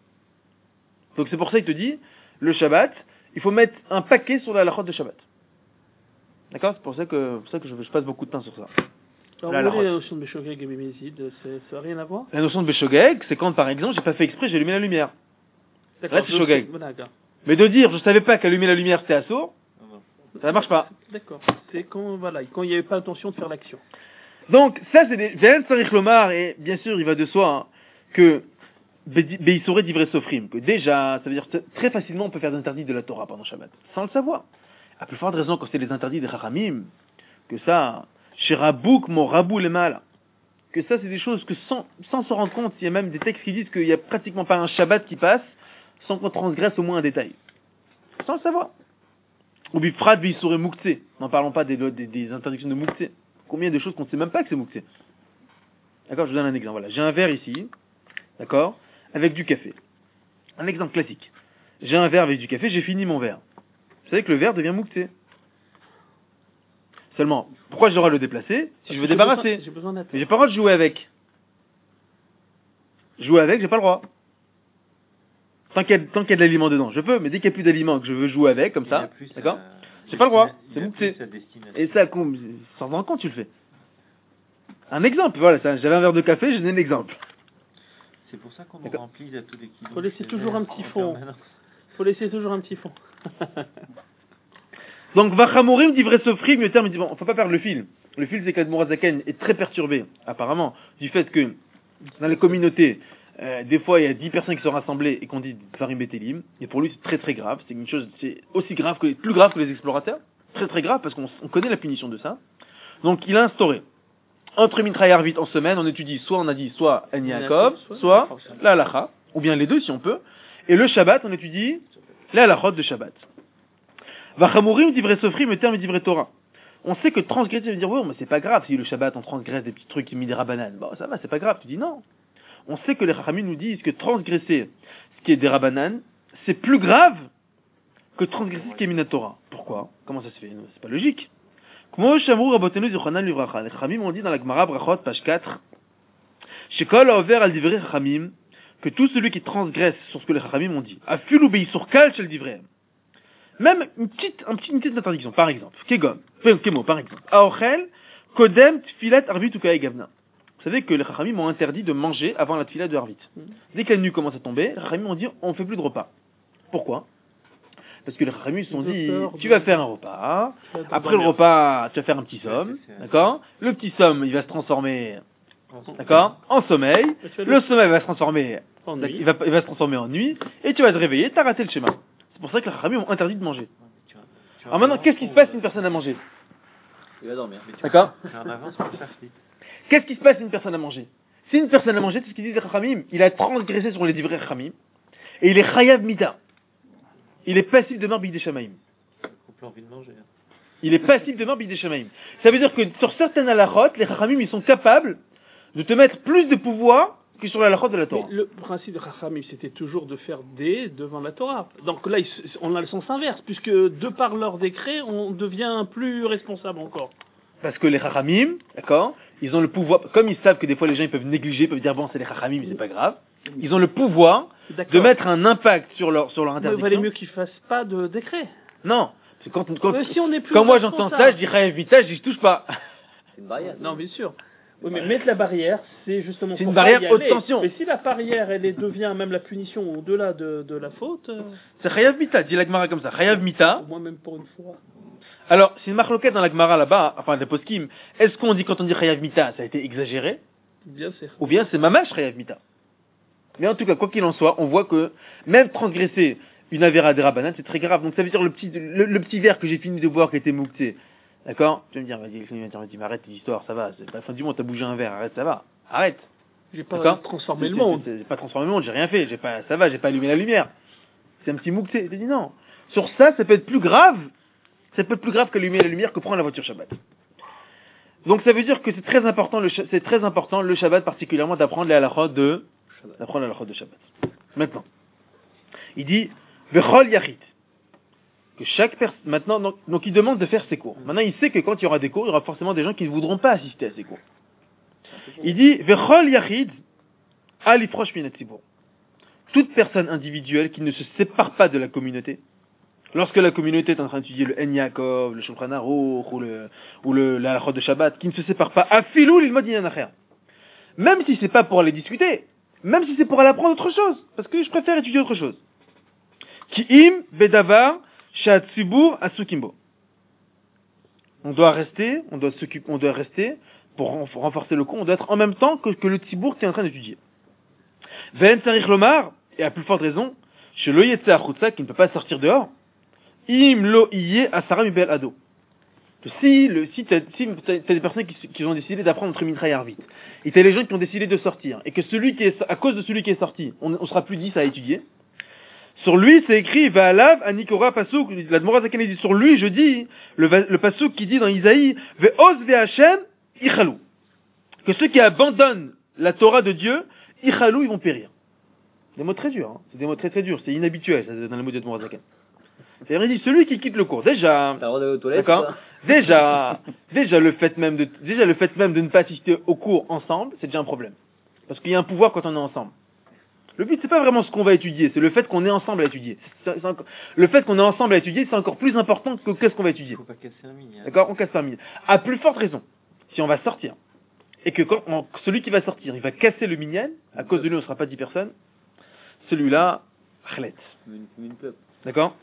Donc c'est pour ça qu'il te dit, le Shabbat, il faut mettre un paquet sur la halachot de Shabbat. D'accord? C'est pour ça que, pour ça que je, je passe beaucoup de temps sur ça. Alors, La vous voyez halachot. la notion de Béchogeg et Bémézid, c'est- ça n'a rien à voir? La notion de Beshogeg, c'est quand, par exemple, j'ai pas fait exprès, j'ai allumé la lumière. Là, c'est je- Shogeg. voilà, d'accord. Mais de dire, je savais pas qu'allumer la lumière c'était assourd, ça marche pas. D'accord. C'est quand, voilà, quand il n'y avait pas l'intention de faire l'action. Donc, ça, c'est des, Ve'en Sarich Lomar, et bien sûr, il va de soi, hein, que, Beisoré d'Ivre Sofrim, que déjà, ça veut dire, t- très facilement, on peut faire des interdits de la Torah pendant Shabbat, sans le savoir. À plus forte raison, quand c'est les interdits des Chachamim, que ça, chez Rabouk, mon Rabou les mal, que ça, c'est des choses que sans, sans s'en rendre compte, il y a même des textes qui disent qu'il n'y a pratiquement pas un Shabbat qui passe, sans qu'on transgresse au moins un détail. Sans le savoir. Ou bifrat beisoré mouktsé. N'en parlons pas des, des, des interdictions de mouktsé. Combien de choses qu'on ne sait même pas que c'est mouktsé. D'accord, je vous donne un exemple. Voilà, j'ai un verre ici, d'accord, avec du café. Un exemple classique. J'ai un verre avec du café, j'ai fini mon verre. Vous savez que le verre devient mouktsé. Seulement, pourquoi je devrais le déplacer si je veux J'ai débarrasser? besoin- J'ai besoin d'attendre. Mais j'ai pas le droit de jouer avec. Jouer avec, j'ai pas le droit. Tant qu'il y a, tant qu'il y a de l'aliment dedans, je peux, mais dès qu'il n'y a plus d'aliment que je veux jouer avec, comme ça, d'accord? J'ai pas le droit, c'est mouktsé. Et ça, com- sans en compte, tu le fais. Un exemple, voilà, ça, j'avais un verre de café, je donne un exemple. C'est pour ça qu'on nous D'accord. remplit à tous les kilos. Faut laisser ces toujours verres un petit en fond. permanence. Faut laisser toujours un petit fond. Donc, Vachamorim d'Ivre Sofrim, le terme, il dit, bon, faut pas perdre le fil. Le fil, c'est qu'Admorazaken est très perturbé, apparemment, du fait que, dans les communautés, euh, des fois, il y a dix personnes qui sont rassemblées et qu'on dit Farim Betelim, et pour lui, c'est très très grave, c'est une chose, c'est aussi grave que, plus grave que les explorateurs, très très grave, parce qu'on on connaît la punition de ça. Donc, il a instauré, entre Mitra et Arvit en semaine, on étudie, soit on a dit, soit En Yaakov, Soit- soit la halacha, ou bien les deux si on peut, et le Shabbat, on étudie les halachot de Shabbat. Vachamurim d'Ivre Sofrim, le terme d'Ivre Torah. On sait que transgresser veut dire, oui, mais c'est pas grave si le Shabbat on transgresse des petits trucs qui mis des rabanan. Bon, ça va, c'est pas grave. Tu dis non. On sait que les Chachamim nous disent que transgresser ce qui est des rabanan, c'est plus grave que transgresser ce qui est mina Torah. Pourquoi? Comment ça se fait? C'est pas logique. Como Shamru Rabotenu Zichronan Livracha. Les Chachamim ont dit dans la Gemara Brachot, page quatre, Shekol Haover al Divrei Chachamim, que tout celui qui transgresse sur ce que les Chachamim ont dit, Afil Beisur Kal Shel Divrei. Même une petite, un petit, une petite interdiction, par exemple. Kegom, Kemo, par exemple. Aochel, Kodem, Tfilat, Arvit ou Kaegavna. Vous savez que les Chachamim ont interdit de manger avant la Tfilat de Arvit. Dès que la nuit commence à tomber, les Chachamim ont dit on ne fait plus de repas. Pourquoi? Parce que les Chachamim se sont Ils ont dit, peur tu de- vas faire un repas, Tu vas après le t'endormir. repas, tu vas faire un petit somme, Ouais, c'est- c'est- d'accord? Le petit somme, il va se transformer, En- d'accord? En sommeil. Et tu vas Le sommeil va se transformer, en nuit. il va, il va se transformer en nuit, et tu vas te réveiller, t'as raté le schéma. C'est pour ça que les Chachamim ont interdit de manger. Tu as- tu as Alors maintenant, un qu'est-ce qui se avance passe si pour, une personne a mangé? Il va dormir. mais tu- D'accord? Tu as un avance pour faire flip. Qu'est-ce qui se passe si une personne a mangé? Si une personne a mangé, c'est ce qu'ils disent les Chachamim, il a transgressé sur les divrei Chachamim, et il est chayav mita. Il est passif de mort b'idei shamaim. On peut envie de manger. hein. Il est passif de mort b'idei shamaim. Ça veut dire que sur certaines halachot, les Chachamim, ils sont capables de te mettre plus de pouvoir que sur la halachot de la Mais Torah. le principe de Chachamim, c'était toujours de faire des devant la Torah. Donc là, ils- on a le sens inverse, puisque de par leur décret, on devient plus responsable encore. Parce que les Chachamim, d'accord, ils ont le pouvoir, comme ils savent que des fois les gens ils peuvent négliger, peuvent dire bon c'est les Chachamim, mais c'est pas grave, ils ont le pouvoir de D'accord. mettre un impact sur leur, sur leur Mais il interdiction. valait mieux qu'ils fassent pas de décret. Non, parce que quand, quand, Mais si on est plus quand moi j'entends ça, je responsable. dis chayav mita, je dis je touche pas. C'est une barrière. Non, bien sûr. Oui, mais mettre la barrière, c'est justement. C'est pour une pas barrière y haute aller. tension. Mais si la barrière, elle est- devient même la punition au-delà de, de la faute, euh, C'est chayav mita, dit la Gemara comme ça, chayav mita. au moins même pour une fois. Alors, c'est une marloquette dans la Gemara là-bas, enfin des poskim. Est-ce qu'on dit quand on dit chayav mita, ça a été exagéré, Bien sûr. ou bien c'est mamash chayav mita? Mais en tout cas, quoi qu'il en soit, on voit que même transgresser une avera derabanan, c'est très grave. Donc ça veut dire le petit, le, le petit verre que j'ai fini de boire qui était moukté. D'accord? Tu vas me dire, vas-y, tu vas me dire, mais arrête tes histoires, ça va, c'est pas la fin du monde, t'as bougé un verre, arrête, ça va. Arrête. J'ai pas D'accord? transformé le C'est- monde. c'est- c'est- J'ai pas transformé le monde, j'ai rien fait, j'ai pas, ça va, j'ai pas allumé la lumière. C'est un petit moukté. J'ai dit non. Sur ça, ça peut être plus grave. Ça peut être plus grave qu'allumer la lumière que prendre la voiture Shabbat. Donc ça veut dire que c'est très important le, sh- c'est très important le Shabbat particulièrement d'apprendre les halachot de, d'apprendre les halachot de Shabbat. Maintenant. Il dit, Vechol Yachid. Que chaque personne, maintenant, donc, donc il demande de faire ses cours. Maintenant, il sait que quand il y aura des cours, il y aura forcément des gens qui ne voudront pas assister à ces cours. Il dit, Vechol Yachid, Alifrosh Minatzibur. Toute personne individuelle qui ne se sépare pas de la communauté, lorsque la communauté est en train d'étudier le En Yaakov, le Shulchan Aruch, ou le, ou le, la halachot de Shabbat, qui ne se sépare pas, Afilou l'ilmod inyan acher. Même si c'est pas pour aller discuter, même si c'est pour aller apprendre autre chose, parce que je préfère étudier autre chose. Ki'im bedavar shatzibur asukimbo. On doit rester, on doit s'occuper, on doit rester pour renf- renforcer le cours, on doit être en même temps que, que le tzibour qui est en train d'étudier. Ve'en tzarich lomar, et à plus forte raison, chez lo yetze achutza, qui ne peut pas sortir dehors, im lo iye asara mibel ado. Que Si, le, si t'as, si t'as, t'as des personnes qui, qui ont décidé d'apprendre entre Mincha et Arvit, et t'as les gens qui ont décidé de sortir, et que celui qui est, à cause de celui qui est sorti, on, on sera plus dix à étudier, sur lui, c'est écrit, Ve'alav anikora pasuk, la Dmora Zaken dit, sur lui, je dis, le, va- le pasuk qui dit dans Isaïe, Ve'oz ve'Hashem, ichalou. Que ceux qui abandonnent la Torah de Dieu, ichalou, ils vont périr. Des mots très durs, hein. C'est des mots très très durs, c'est inhabituel, ça, dans les mots de Dmora Zaken. C'est-à-dire, il dit, celui qui quitte le cours, déjà, T'as le droit d'aller aux toilettes. d'accord, ou pas déjà, déjà le fait même de, déjà le fait même de ne pas assister au cours ensemble, c'est déjà un problème. Parce qu'il y a un pouvoir quand on est ensemble. Le but, c'est pas vraiment ce qu'on va étudier, c'est le fait qu'on est ensemble à étudier. C'est- c'est encore- le fait qu'on est ensemble à étudier, c'est encore plus important que qu'est-ce qu'on va étudier. Il faut pas casser un mini. hein. D'accord? On casse pas mille. À plus forte raison, si on va sortir, et que quand on- celui qui va sortir, il va casser le minyan, à cause de lui, on ne sera pas dix personnes, celui-là, chlet. Une, une peuple. D'accord?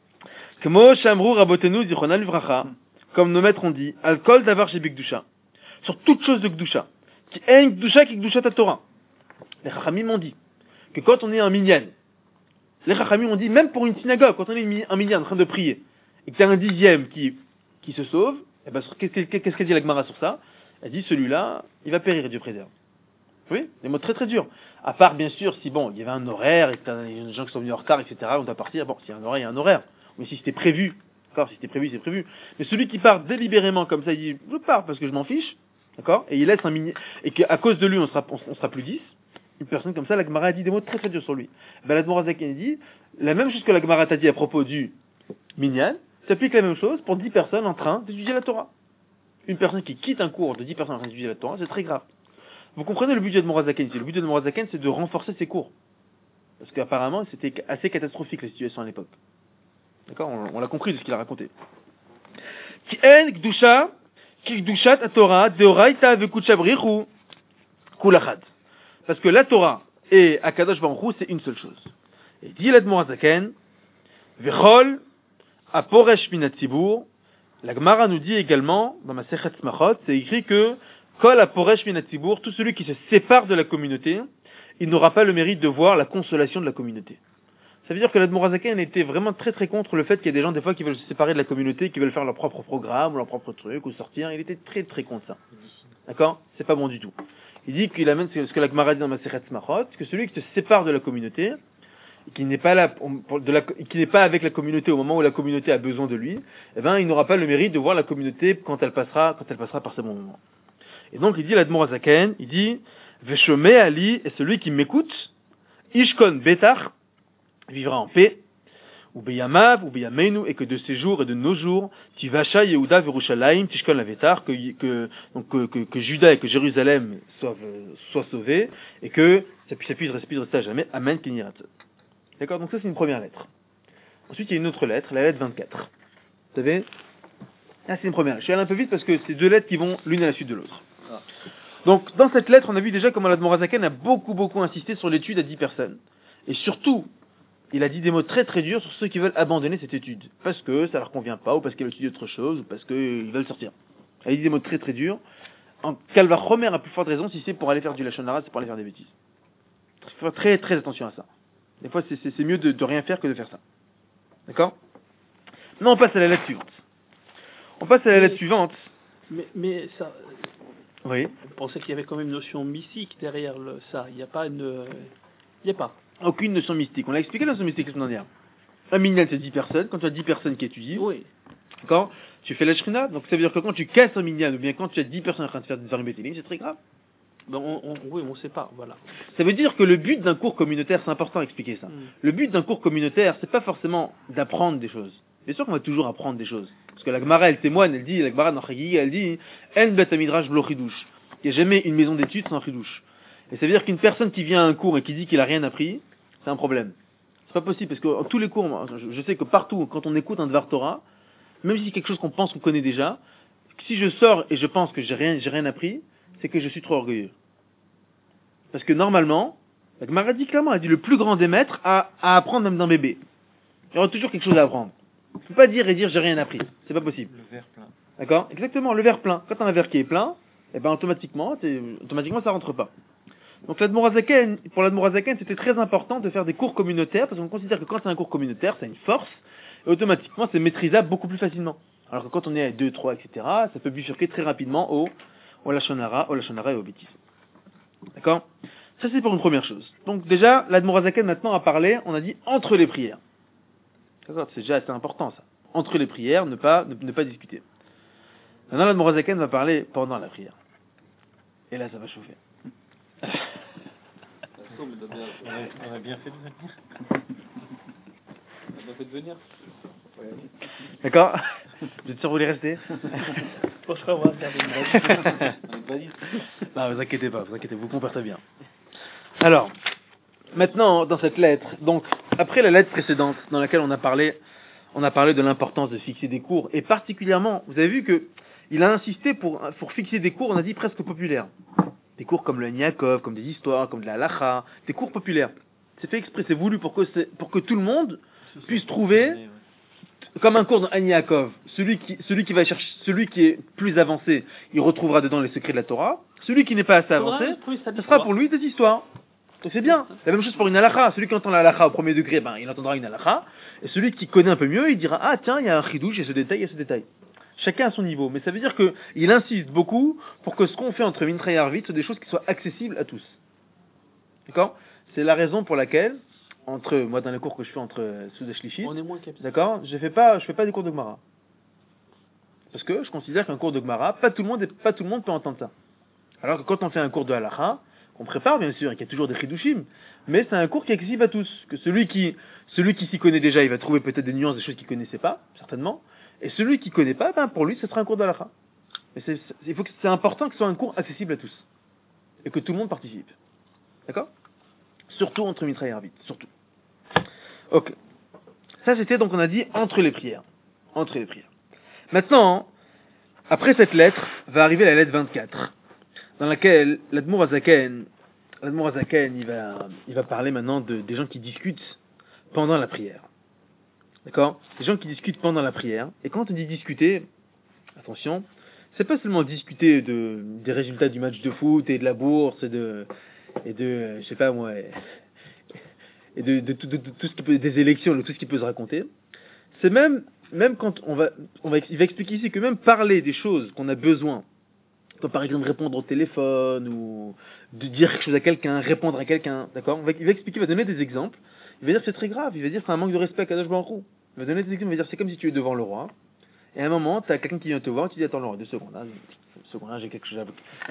Kmo shamru rabotenu zichronal livracha, comme nos maîtres ont dit, alcool d'avar chez Bigdusha, sur toute chose de Gdusha, qui est Gdusha qui Gdusha ta Torah. Les Chachamim ont dit que quand on est un minyan, les Chachamim ont dit, même pour une synagogue, quand on est un minyan en train de prier, et que tu as un dixième qui, qui se sauve, eh ben, qu'est-ce qu'elle qu'est-ce qu'elle dit la Gemara sur ça? Elle dit, celui-là, il va périr, Dieu préserve. Oui, des mots très très durs. À part, bien sûr, si bon, il y avait un horaire, et que t'as des gens qui sont venus en retard, et cetera, on doit partir. Bon, s'il y a un horaire, il y a un horaire. Mais si c'était prévu, d'accord, si c'était prévu, c'est prévu. Mais celui qui part délibérément comme ça, il dit, je pars parce que je m'en fiche, d'accord, et il laisse un mini, et qu'à cause de lui, on sera, on, on sera plus dix, une personne comme ça, la Gemara a dit des mots très très durs sur lui. Ben, la Dmora Zaken dit, la même chose que la Gemara t'a dit à propos du minyan, s'applique la même chose pour dix personnes en train d'étudier la Torah. Une personne qui quitte un cours de dix personnes en train d'étudier la Torah, c'est très grave. Vous comprenez le budget de Morazaken ici? Le budget de Morazaken, c'est de renforcer ses cours. Parce qu'apparemment, c'était assez catastrophique la situation à l'époque. D'accord? On, on l'a compris de ce qu'il a raconté. Ki en gdusha, ki gdushat a-Torah, deoraita vekuchabrichu, kulachad. Parce que la Torah et Akadosh Baruch Hu, c'est une seule chose. Et dit l'Admor Zaken, vechol Aporesh Minatzibur, la Gemara nous dit également, dans ma Sechet Smachot, c'est écrit que Kol Aporesh Minatzibur, tout celui qui se sépare de la communauté, il n'aura pas le mérite de voir la consolation de la communauté. Ça veut dire que l'Admor HaZaken était vraiment très très contre le fait qu'il y a des gens des fois qui veulent se séparer de la communauté, qui veulent faire leur propre programme, ou leur propre truc, ou sortir. Il était très très contre ça. D'accord? C'est pas bon du tout. Il dit qu'il amène ce que la Gemara dit dans Masechet Smachot, que celui qui se sépare de la communauté, qui n'est pas là, pour de la, qui n'est pas avec la communauté au moment où la communauté a besoin de lui, eh ben, il n'aura pas le mérite de voir la communauté quand elle passera, quand elle passera par ce bon moment. Et donc, il dit l'Admor HaZaken, il dit, Veshome Ali, et celui qui m'écoute, Ishkon Betach, vivra en paix, ou Beyamav, ou Beyameinu, et que de ces jours et de nos jours, Tivasha, Yehuda, Verushalayim, Tishkon Lavetar, que, que, donc, que, que, que Juda et que Jérusalem soient, soient sauvés, et que ça puisse, ça puisse rester à jamais. Amen, Kenirat. D'accord? Donc ça, c'est une première lettre. Ensuite, il y a une autre lettre, la lettre vingt-quatre. Vous savez? Ah, c'est une première lettre. Je suis allé un peu vite parce que c'est deux lettres qui vont l'une à la suite de l'autre. Ah. Donc, dans cette lettre, on a vu déjà comment l'Admor HaZaken a beaucoup, beaucoup insisté sur l'étude à dix personnes. Et surtout, il a dit des mots très très durs sur ceux qui veulent abandonner cette étude. Parce que ça leur convient pas, ou parce qu'ils veulent étudier autre chose, ou parce qu'ils veulent sortir. Il a dit des mots très très durs. En Calvachomer a plus forte raison, si c'est pour aller faire du Lachon Hara, c'est pour aller faire des bêtises. Il faut faire très très attention à ça. Des fois, c'est, c'est, c'est mieux de, de rien faire que de faire ça. D'accord? Maintenant, on passe à la lettre suivante. On passe à la lettre suivante. Mais, mais ça... Oui. Je pensais qu'il y avait quand même une notion mystique derrière le, ça. Il n'y a pas une... Il n'y a pas. Aucune notion mystique. On l'a expliqué la notion mystique la semaine dernière. Un minyan, c'est dix personnes. Quand tu as dix personnes qui étudient, oui. D'accord, tu fais la shrina. Donc ça veut dire que quand tu casses un minyan, ou bien quand tu as dix personnes en train de faire des Dvarim Betelim, c'est très grave. Ben on, on, oui, on ne sait pas, voilà. Ça veut dire que le but d'un cours communautaire, c'est important d'expliquer ça. Mm. Le but d'un cours communautaire, c'est pas forcément d'apprendre des choses. Bien sûr qu'on va toujours apprendre des choses. Parce que la Gemara, elle témoigne, elle dit, la Gemara dans Chagiga, elle dit, En bet midrash blo chidouche. Il n'y a jamais une maison d'études sans chidouche. Et ça veut dire qu'une personne qui vient à un cours et qui dit qu'il a rien appris, c'est un problème. C'est pas possible, parce que en tous les cours, je, je sais que partout, quand on écoute un Dvar Torah, même si c'est quelque chose qu'on pense qu'on connaît déjà, si je sors et je pense que j'ai rien, j'ai rien appris, c'est que je suis trop orgueilleux. Parce que normalement, la Gemara dit clairement, elle dit le plus grand des maîtres a à apprendre même d'un bébé. Il y aura toujours quelque chose à apprendre. On ne peut pas dire et dire j'ai rien appris. C'est pas possible. Le verre plein. D'accord? Exactement, le verre plein. Quand on a un verre qui est plein, eh ben automatiquement, automatiquement ça rentre pas. Donc l'Admor HaZaken, pour l'Admor HaZaken, c'était très important de faire des cours communautaires, parce qu'on considère que quand c'est un cours communautaire, c'est une force, et automatiquement c'est maîtrisable beaucoup plus facilement. Alors que quand on est à deux, trois, et cetera, ça peut bifurquer très rapidement au, au Lachon Hara, au Lachon Hara et au bêtises. D'accord? Ça c'est pour une première chose. Donc déjà, l'Admor HaZaken maintenant a parlé, on a dit entre les prières. D'accord? C'est déjà assez important ça. Entre les prières, ne pas, ne, ne pas discuter. Maintenant l'Admor HaZaken va parler pendant la prière. Et là ça va chauffer. On a bien fait de venir. On a bien fait de venir. Ouais. D'accord? Vous êtes sûr que vous voulez rester? Bon, je crois qu'on va faire des Non, vous inquiétez pas, vous inquiétez, vous comportez bien. Alors, maintenant, dans cette lettre, donc, après la lettre précédente, dans laquelle on a parlé, on a parlé de l'importance de fixer des cours, et particulièrement, vous avez vu que il a insisté pour, pour fixer des cours, on a dit presque populaires. Des cours comme le Yaakov, comme des histoires, comme de la halacha, des cours populaires. C'est fait exprès, c'est voulu pour que, c'est, pour que tout le monde puisse trouver, comme un cours dans Yaakov, celui qui, celui qui va chercher, celui qui est plus avancé, il retrouvera dedans les secrets de la Torah. Celui qui n'est pas assez avancé, ce sera pour lui des histoires. Donc c'est bien. La même chose pour une halacha. Celui qui entend la halacha au premier degré, ben, il entendra une halacha. Et celui qui connaît un peu mieux, il dira, ah tiens, il y a un chidouche, il y a ce détail, il y a ce détail. Chacun à son niveau. Mais ça veut dire que il insiste beaucoup pour que ce qu'on fait entre Mincha et Arvit, soit des choses qui soient accessibles à tous. D'accord? C'est la raison pour laquelle, entre, moi dans les cours que je fais entre Souda Shlishit, on est moins capable. D'accord? Je fais pas, je fais pas des cours de Gemara. Parce que je considère qu'un cours de Gemara, pas tout le monde, pas tout le monde peut entendre ça. Alors que quand on fait un cours de halacha, on prépare bien sûr, et qu'il y a toujours des chidushim, mais c'est un cours qui est accessible à tous. Que celui qui, celui qui s'y connaît déjà, il va trouver peut-être des nuances, des choses qu'il connaissait pas, certainement. Et celui qui connaît pas, ben pour lui, ce sera un cours de halacha. Mais c'est, c'est, il faut que, c'est important que ce soit un cours accessible à tous. Et que tout le monde participe. D'accord? Surtout entre Mitra et Arvit. Surtout. Ok. Ça, c'était donc, on a dit, entre les prières. Entre les prières. Maintenant, après cette lettre, va arriver la lettre vingt-quatre. Dans laquelle l'Admor HaZaken, l'Admor HaZaken, il va, il va parler maintenant de, des gens qui discutent pendant la prière. D'accord? Les gens qui discutent pendant la prière. Et quand on dit discuter, attention, c'est pas seulement discuter de, des résultats du match de foot et de la bourse et de, et de, je sais pas moi, et de, de, de, de, de tout ce qui peut, des élections, de tout ce qui peut se raconter. C'est même, même quand on va, on va, il va expliquer ici que même parler des choses qu'on a besoin, comme par exemple répondre au téléphone ou de dire quelque chose à quelqu'un, répondre à quelqu'un, d'accord? Il va, il va expliquer, il va donner des exemples. Il va dire que c'est très grave. Il va dire que c'est un manque de respect à Kadosh Baruch Hu. Il va donner des exemples. Il va dire c'est comme si tu es devant le roi. Et à un moment, tu as quelqu'un qui vient te voir, tu dis attends le roi, deux secondes. Hein, deux secondes, hein, j'ai quelque chose à...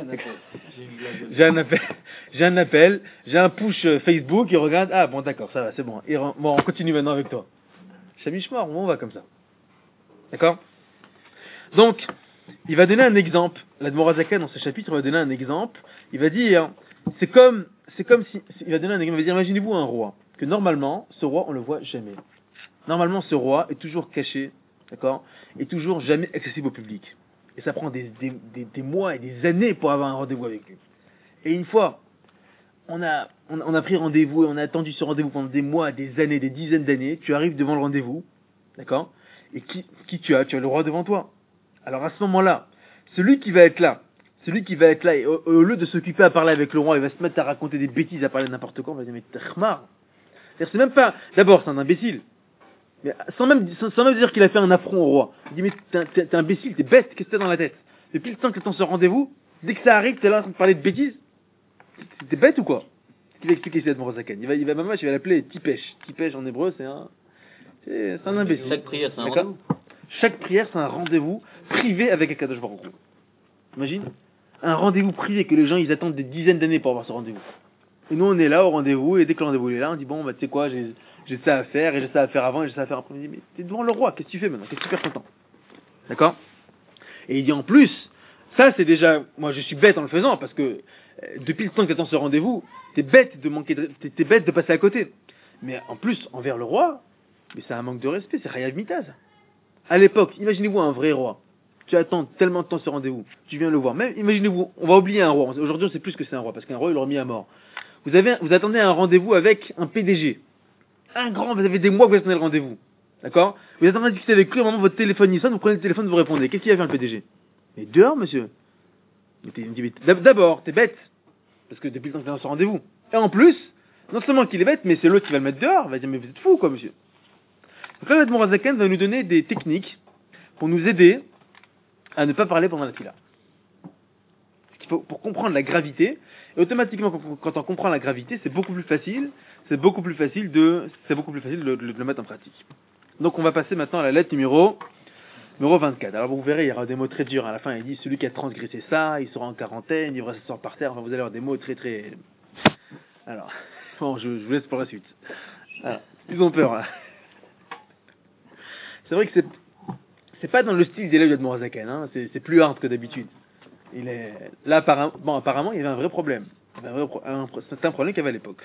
J'ai un appel, j'ai un appel, j'ai un push Facebook, il regarde, ah bon d'accord, ça va, c'est bon. Et, bon, on continue maintenant avec toi. Chamishmar, on va comme ça. D'accord? Donc, il va donner un exemple. L'Admor HaZaken, dans ce chapitre, il va donner un exemple. Il va dire, c'est comme, c'est comme si, il va donner un exemple, il va dire, imaginez-vous un roi, que normalement, ce roi, on le voit jamais. Normalement, ce roi est toujours caché, d'accord, et toujours jamais accessible au public. Et ça prend des, des, des, des mois et des années pour avoir un rendez-vous avec lui. Et une fois, on a, on, on a pris rendez-vous et on a attendu ce rendez-vous pendant des mois, des années, des dizaines d'années, tu arrives devant le rendez-vous, d'accord, et qui, qui tu as? Tu as le roi devant toi. Alors à ce moment-là, celui qui va être là, celui qui va être là, et au, au lieu de s'occuper à parler avec le roi, il va se mettre à raconter des bêtises, à parler de n'importe quoi, on va dire mais t'es khmar. C'est même pas, d'abord c'est un imbécile, mais sans même, sans, sans même dire qu'il a fait un affront au roi. Il dit mais t'es, t'es, t'es imbécile, t'es bête, qu'est-ce que t'as dans la tête? Depuis le temps que t'attends ce rendez-vous, dès que ça arrive, t'es là en train de parler de bêtises. T'es bête ou quoi? Ce qu'il va expliquer ici à Admor HaZaken. Il va, il va, maman, je vais l'appeler Tipesh. Tipesh en hébreu, c'est un, c'est, c'est un imbécile. Chaque prière, c'est un D'accord? rendez-vous. Chaque prière, c'est un rendez-vous privé avec Akadosh Baruch Hu. Imagine, un rendez-vous privé que les gens ils attendent des dizaines d'années pour avoir ce rendez-vous. Et nous on est là au rendez-vous et dès que le rendez-vous est là, on dit bon bah tu sais quoi, j'ai, j'ai ça à faire et j'ai ça à faire avant et j'ai ça à faire après. On dit mais t'es devant le roi, qu'est-ce que tu fais maintenant? Qu'est-ce que tu perds ton temps? D'accord? Et il dit en plus, ça c'est déjà, moi je suis bête en le faisant parce que euh, depuis le temps que tu attends ce rendez-vous, t'es bête de manquer, de, t'es, t'es bête de passer à côté. Mais en plus envers le roi, mais c'est un manque de respect, c'est Chayav Mitaz. À l'époque, imaginez-vous un vrai roi. Tu attends tellement de temps ce rendez-vous. Tu viens le voir. Même, imaginez-vous, on va oublier un roi. Aujourd'hui, on sait plus ce que c'est un roi, parce qu'un roi, il l'a remis à mort. Vous avez, vous attendez un rendez-vous avec un P D G. Un grand, vous avez des mois que vous attendez le rendez-vous. D'accord? Vous êtes en train de discuter avec lui, au moment où votre téléphone il sonne, vous prenez le téléphone, vous répondez. Qu'est-ce qu'il va faire le P D G? Mais dehors, monsieur. D'abord, t'es bête. Parce que depuis le temps que tu es dans ce rendez-vous. Et en plus, non seulement qu'il est bête, mais c'est l'autre qui va le mettre dehors. Il va dire, mais vous êtes fou, quoi, monsieur. Donc là, l'Admor HaZaken va nous donner des techniques pour nous aider à ne pas parler pendant la tfila. Pour comprendre la gravité, et automatiquement, quand on comprend la gravité, c'est beaucoup plus facile, c'est beaucoup plus facile de, c'est beaucoup plus facile de, de, de le mettre en pratique. Donc on va passer maintenant à la lettre numéro, numéro vingt-quatre. Alors vous verrez, il y aura des mots très durs à la fin. Il dit, celui qui a transgressé ça, il sera en quarantaine, il devra s'asseoir par terre. Enfin, vous allez avoir des mots très très... Alors, bon, je, je vous laisse pour la suite. Alors, ils ont peur, là. C'est vrai que c'est, c'est pas dans le style d'élève d'Admor HaZaken, hein. c'est, c'est plus hard que d'habitude. Il est, là, apparemment, bon, apparemment, il y avait un vrai problème. Il y avait un vrai, un, c'est un problème qu'il y avait à l'époque.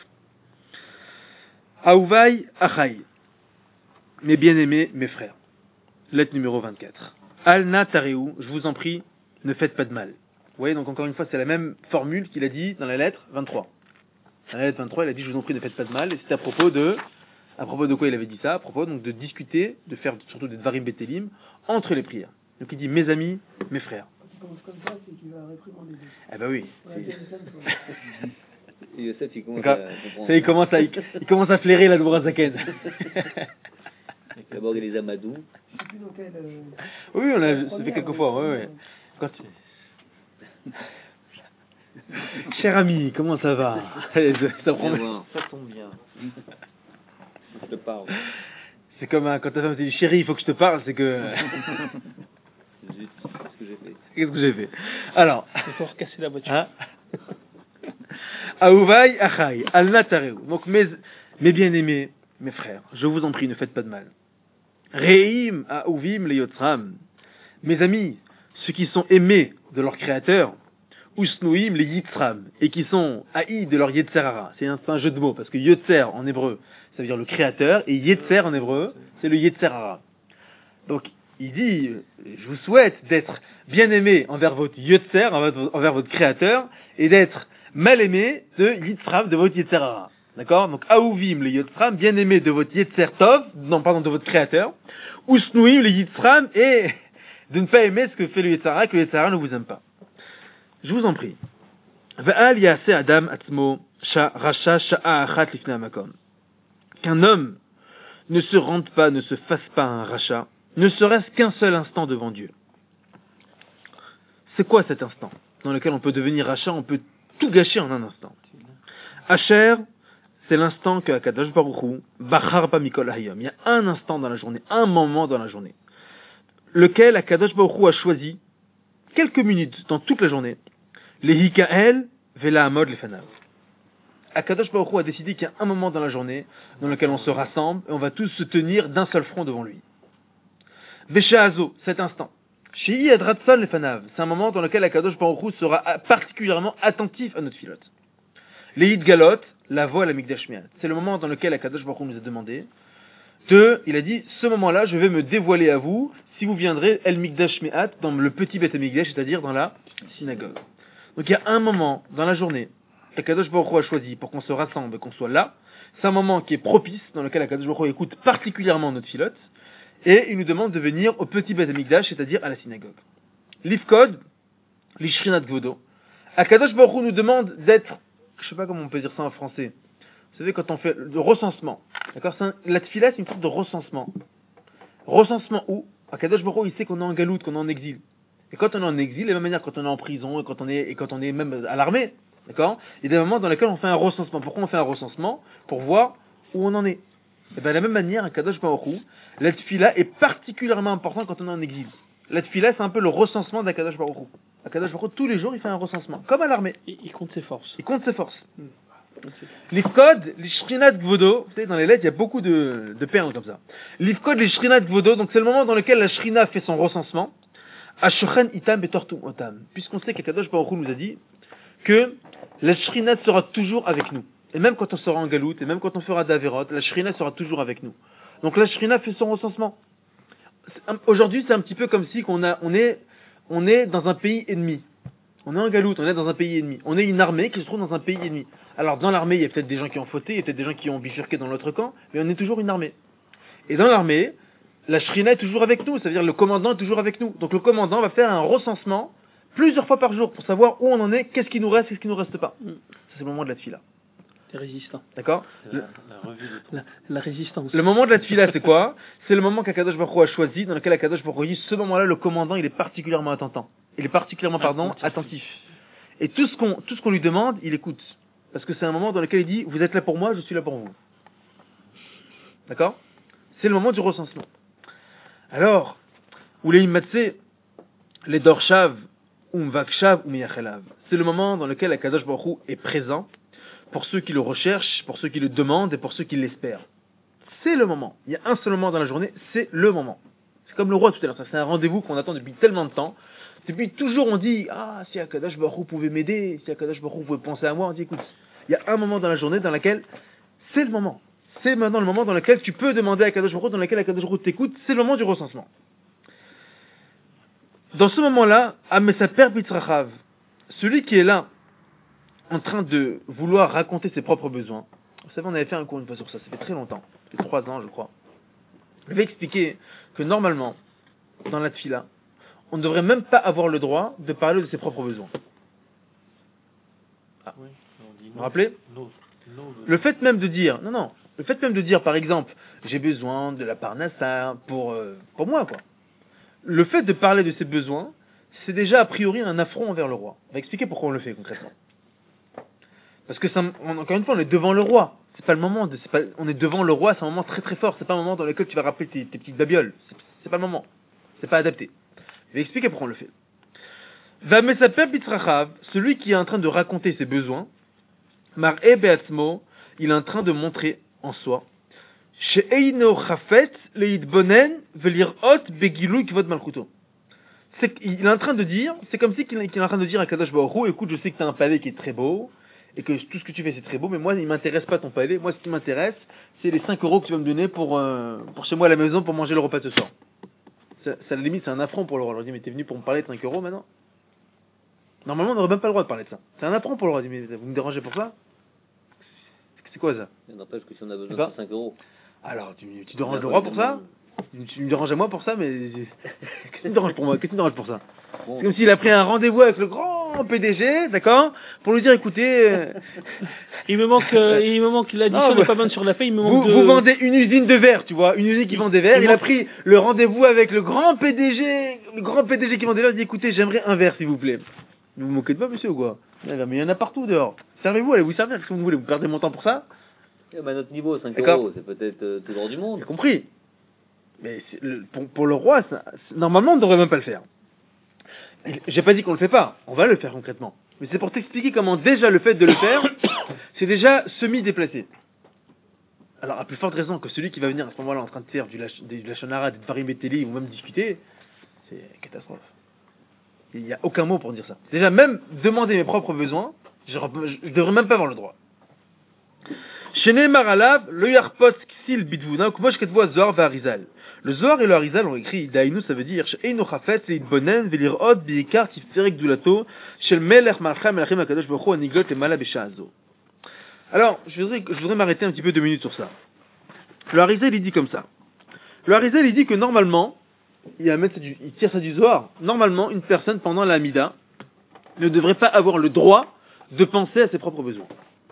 Aouvai Achai. Mes bien-aimés, mes frères. Lettre numéro vingt-quatre. Al-na Tareou, je vous en prie, ne faites pas de mal. Vous voyez, donc encore une fois, c'est la même formule qu'il a dit dans la lettre vingt-trois. Dans la lettre vingt-trois, il a dit, je vous en prie, ne faites pas de mal, et c'est à propos de, à propos de quoi il avait dit ça? À propos donc de discuter, de faire surtout des Dvarim Betelim entre les prières. Donc il dit, mes amis, mes frères. Comme ça, c'est qu'il va réprimander. Eh ben oui. Et Yosef, il commence D'accord. à comprendre. Ça, il commence à, il, il commence à flairer la Admor HaZaken. D'abord, il les amadou. Je sais plus dans quel. Euh... Oui, on a, ça fait quelques fois, oui, oui. Quand tu... Cher ami, comment ça va? Allez, ça prend... Ça tombe bien. Je te parle. C'est comme un, quand ta femme te dit chérie, il faut que je te parle, c'est que... Zut, qu'est-ce que j'ai fait? Qu'est-ce que j'ai fait? Alors... Il faut recasser la voiture. Hein? Aouvai Achai, Al-na Tareou. Donc mes, mes bien-aimés, mes frères, je vous en prie, ne faites pas de mal. Reim Aouvim le Yotzram. Mes amis, ceux qui sont aimés de leur créateur, Usnuim les Yitzram, et qui sont haïs de leur Yetzerara. C'est un, c'est un jeu de mots, parce que Yotzer en hébreu, ça veut dire le créateur, et Yetzer en hébreu, c'est le Yetzerara. Donc, il dit, je vous souhaite d'être bien aimé envers votre Yotzer, envers, envers votre créateur, et d'être mal aimé de Yitzram, de votre Yetzerara. D'accord? Donc, Aouvim, les Yotzram, bien aimés de votre Yetzer Tov, non, pardon, de votre créateur. Ou Snouim, les Yitzram, et de ne pas aimer ce que fait le Yetzara, que le Yetzara ne vous aime pas. Je vous en prie. Va'al ya'ase Adam atzmo racha sha'a achat lifnei hamakom. Qu'un homme ne se rende pas, ne se fasse pas un rachat, ne serait-ce qu'un seul instant devant Dieu. C'est quoi cet instant dans lequel on peut devenir rachat, on peut tout gâcher en un instant? Asher, c'est l'instant que Akadosh Baruch Hu bachar ba mikol hayom. Il y a un instant dans la journée, un moment dans la journée, lequel Akadosh Baruch Hu a choisi quelques minutes dans toute la journée, les hikael vela amod lefanav. Akadosh Baruch Hu a décidé qu'il y a un moment dans la journée dans lequel on se rassemble et on va tous se tenir d'un seul front devant lui. Beshahazo, cet instant. Shei adratson lefanav, c'est un moment dans lequel Akadosh Baruch Hu sera particulièrement attentif à notre filote. Les Galot, la voix à la Mikdash Me'at. C'est le moment dans lequel Akadosh Baruch Hu nous a demandé de, il a dit, ce moment-là, je vais me dévoiler à vous si vous viendrez El Mikdash Me'at dans le petit Beth Mikdash, c'est-à-dire dans la synagogue. Donc il y a un moment dans la journée qu'Akadosh Baruch Hu a choisi pour qu'on se rassemble et qu'on soit là. C'est un moment qui est propice, dans lequel Akadosh Baruch Hu écoute particulièrement notre filote, et il nous demande de venir au petit Beth Mikdash, c'est-à-dire à la synagogue. L'Ifkod, l'Ishrinat Gvodo. Akadosh Baruch Hu nous demande d'être, je sais pas comment on peut dire ça en français. Vous savez, quand on fait le recensement, d'accord, c'est un, la tfila, c'est une sorte de recensement. Recensement où Akadosh Baruch Hu, il sait qu'on est en galoute, qu'on est en exil. Et quand on est en exil, de la même manière quand on est en prison, et quand on est, et quand on est même à l'armée, d'accord, il y a des moments dans lesquels on fait un recensement. Pourquoi on fait un recensement? Pour voir où on en est. Et bien, de la même manière, Akadosh Baruch Hu, la tfila est particulièrement importante quand on est en exil. La tfila, c'est un peu le recensement d'Akadosh Baruch Hu. Akadosh Baruch Hu, tous les jours, il fait un recensement, comme à l'armée. Il, il compte ses forces. Il compte ses forces. Mm. L'Ifkod, l'Ishrinat Gvodo, vous savez, dans les lettres, il y a beaucoup de, de perles comme ça. L'Ifkod, l'Ishrinat Gvodo, donc c'est le moment dans lequel la Shrina fait son recensement. Ashochen itam betortum otam. Puisqu'on sait qu'Akadosh Baruch Hu nous a dit que la Shrina sera toujours avec nous. Et même quand on sera en galoute, et même quand on fera d'Averot, la Shrina sera toujours avec nous. Donc la Shrina fait son recensement. Aujourd'hui, c'est un petit peu comme si qu'on a, on est, on est dans un pays ennemi. On est en galoute, on est dans un pays ennemi. On est une armée qui se trouve dans un pays ennemi. Alors dans l'armée, il y a peut-être des gens qui ont fauté, il y a peut-être des gens qui ont bifurqué dans l'autre camp, mais on est toujours une armée. Et dans l'armée, la Shrina est toujours avec nous, c'est-à-dire le commandant est toujours avec nous. Donc le commandant va faire un recensement plusieurs fois par jour pour savoir où on en est, qu'est-ce qui nous reste, qu'est-ce qui nous reste pas. Ça, c'est le moment de la tfila. Les résistants. D'accord? La, le, la revue de la, la résistance. Le moment de la tfila, c'est quoi? C'est le moment qu'Akadosh Baruch Hu a choisi, dans lequel Akadosh Baruch Hu dit, ce moment-là, le commandant, il est particulièrement attentant. Il est particulièrement, pardon, attentif. Et tout ce qu'on, tout ce qu'on lui demande, il écoute. Parce que c'est un moment dans lequel il dit, vous êtes là pour moi, je suis là pour vous. D'accord? C'est le moment du recensement. Alors, ou les immatsé, les dorshav, ou mvakshav, ou miyachelav. C'est le moment dans lequel Akadosh Baruch Hu est présent, pour ceux qui le recherchent, pour ceux qui le demandent et pour ceux qui l'espèrent. C'est le moment. Il y a un seul moment dans la journée, c'est le moment. C'est comme le roi tout à l'heure, ça c'est un rendez-vous qu'on attend depuis tellement de temps. Depuis toujours on dit, ah, si Akadosh Baruch Hu pouvait m'aider, si Akadosh Baruch Hu pouvait penser à moi, on dit, écoute, il y a un moment dans la journée dans lequel c'est le moment. C'est maintenant le moment dans lequel tu peux demander à Akadosh Baruch Hu, dans lequel Akadosh Baruch Hu t'écoute, c'est le moment du recensement. Dans ce moment-là, Amesaper Bitzrachav, celui qui est là, en train de vouloir raconter ses propres besoins. Vous savez, on avait fait un cours une fois sur ça, ça fait très longtemps, ça fait trois ans je crois. Je vais expliquer que normalement, dans la tfila, on ne devrait même pas avoir le droit de parler de ses propres besoins. Ah. Oui, on dit vous vous rappelez? no, no, no. Le fait même de dire, non, non, le fait même de dire par exemple, j'ai besoin de la parnassa pour, euh, pour moi quoi. Le fait de parler de ses besoins, c'est déjà a priori un affront envers le roi. On va expliquer pourquoi on le fait concrètement. Parce que ça, on, encore une fois, on est devant le roi. C'est pas le moment de, c'est pas, on est devant le roi, c'est un moment très très fort. C'est pas un moment dans lequel tu vas rappeler tes, tes petites babioles. C'est, c'est pas le moment. C'est pas adapté. Je vais expliquer pourquoi on le fait. Vamesaper bitzrachav, celui qui est en train de raconter ses besoins, mar'e be'atzmo, il est en train de montrer en soi, she'eino chafet leitbonen velirot begilui kvod malchuto. C'est qu'il est en train de dire, c'est comme si qu'il est en train de dire à Kadosh Baruch Hu, écoute, je sais que tu as un palais qui est très beau, et que tout ce que tu fais c'est très beau, mais moi il m'intéresse pas ton palais, moi ce qui m'intéresse c'est les cinq euros que tu vas me donner pour, euh, pour chez moi à la maison pour manger le repas de ce soir. Ça, ça à la limite c'est un affront pour le roi. Je leur dis mais t'es venu pour me parler de cinq euros maintenant? Normalement on n'aurait même pas le droit de parler de ça. C'est un affront pour le roi. Je dis mais vous me dérangez pour ça? C'est quoi ça? Il n'empêche que si on a besoin D'accord. de cinq euros. Alors, tu, tu déranges le roi pour ça? Tu, tu me déranges à moi pour ça, mais qu'est-ce qui me dérange pour moi? Qu'est-ce qui me dérange pour ça? Bon, C'est comme s'il a pris un rendez-vous avec le grand P D G, d'accord, pour lui dire, écoutez, euh, Il me manque, euh, il me manque l'addition Non, n'est bah, pas bonne sur la paye, il me vous, manque de... vous vendez une usine de verre, tu vois, une usine qui vend des verres, il il a manque- pris le rendez-vous avec le grand P D G, le grand P D G qui vend des verres, il dit, écoutez, j'aimerais un verre, s'il vous plaît. Vous vous moquez de moi, monsieur, ou quoi? Mais il y en a partout dehors. Servez-vous, allez vous servir, qu'est-ce que vous voulez? Vous perdez mon temps pour ça? eh ben, à notre niveau, cinq D'accord. euros, c'est peut-être euh, tout l'or du monde. J'ai compris. Mais c'est le- pour, pour le roi, ça- c'est- normalement, on ne devrait même pas le faire. J'ai pas dit qu'on le fait pas, on va le faire concrètement. Mais c'est pour t'expliquer comment déjà le fait de le faire, c'est déjà semi-déplacé. Alors, à plus forte raison que celui qui va venir à ce moment-là en train de faire du, lach, du lachonara, des dvarim beteli, ou même discuter, c'est une catastrophe. Il n'y a aucun mot pour dire ça. Déjà, même demander mes propres besoins, je ne devrais même pas avoir le droit. Shenemar alav, le yarpot ksil bidvuna, kumosh ketvo zohar v'arizal. Le Zohar et le Harizal ont écrit Dainu, ça veut dire She'einu chafetz leitbonen velir'ot bi'ikar tiferet gdulato shel melech malchei melachim hakadosh baruch hu aniglot lemala b'sha'a zo. Alors, je voudrais, je voudrais m'arrêter un petit peu deux minutes sur ça. Le Harizal, il dit comme ça. Le Harizal, il dit que normalement, il, va mettre du, il tire ça du Zohar, normalement, une personne pendant la Hamida ne devrait pas avoir le droit de penser à ses propres besoins.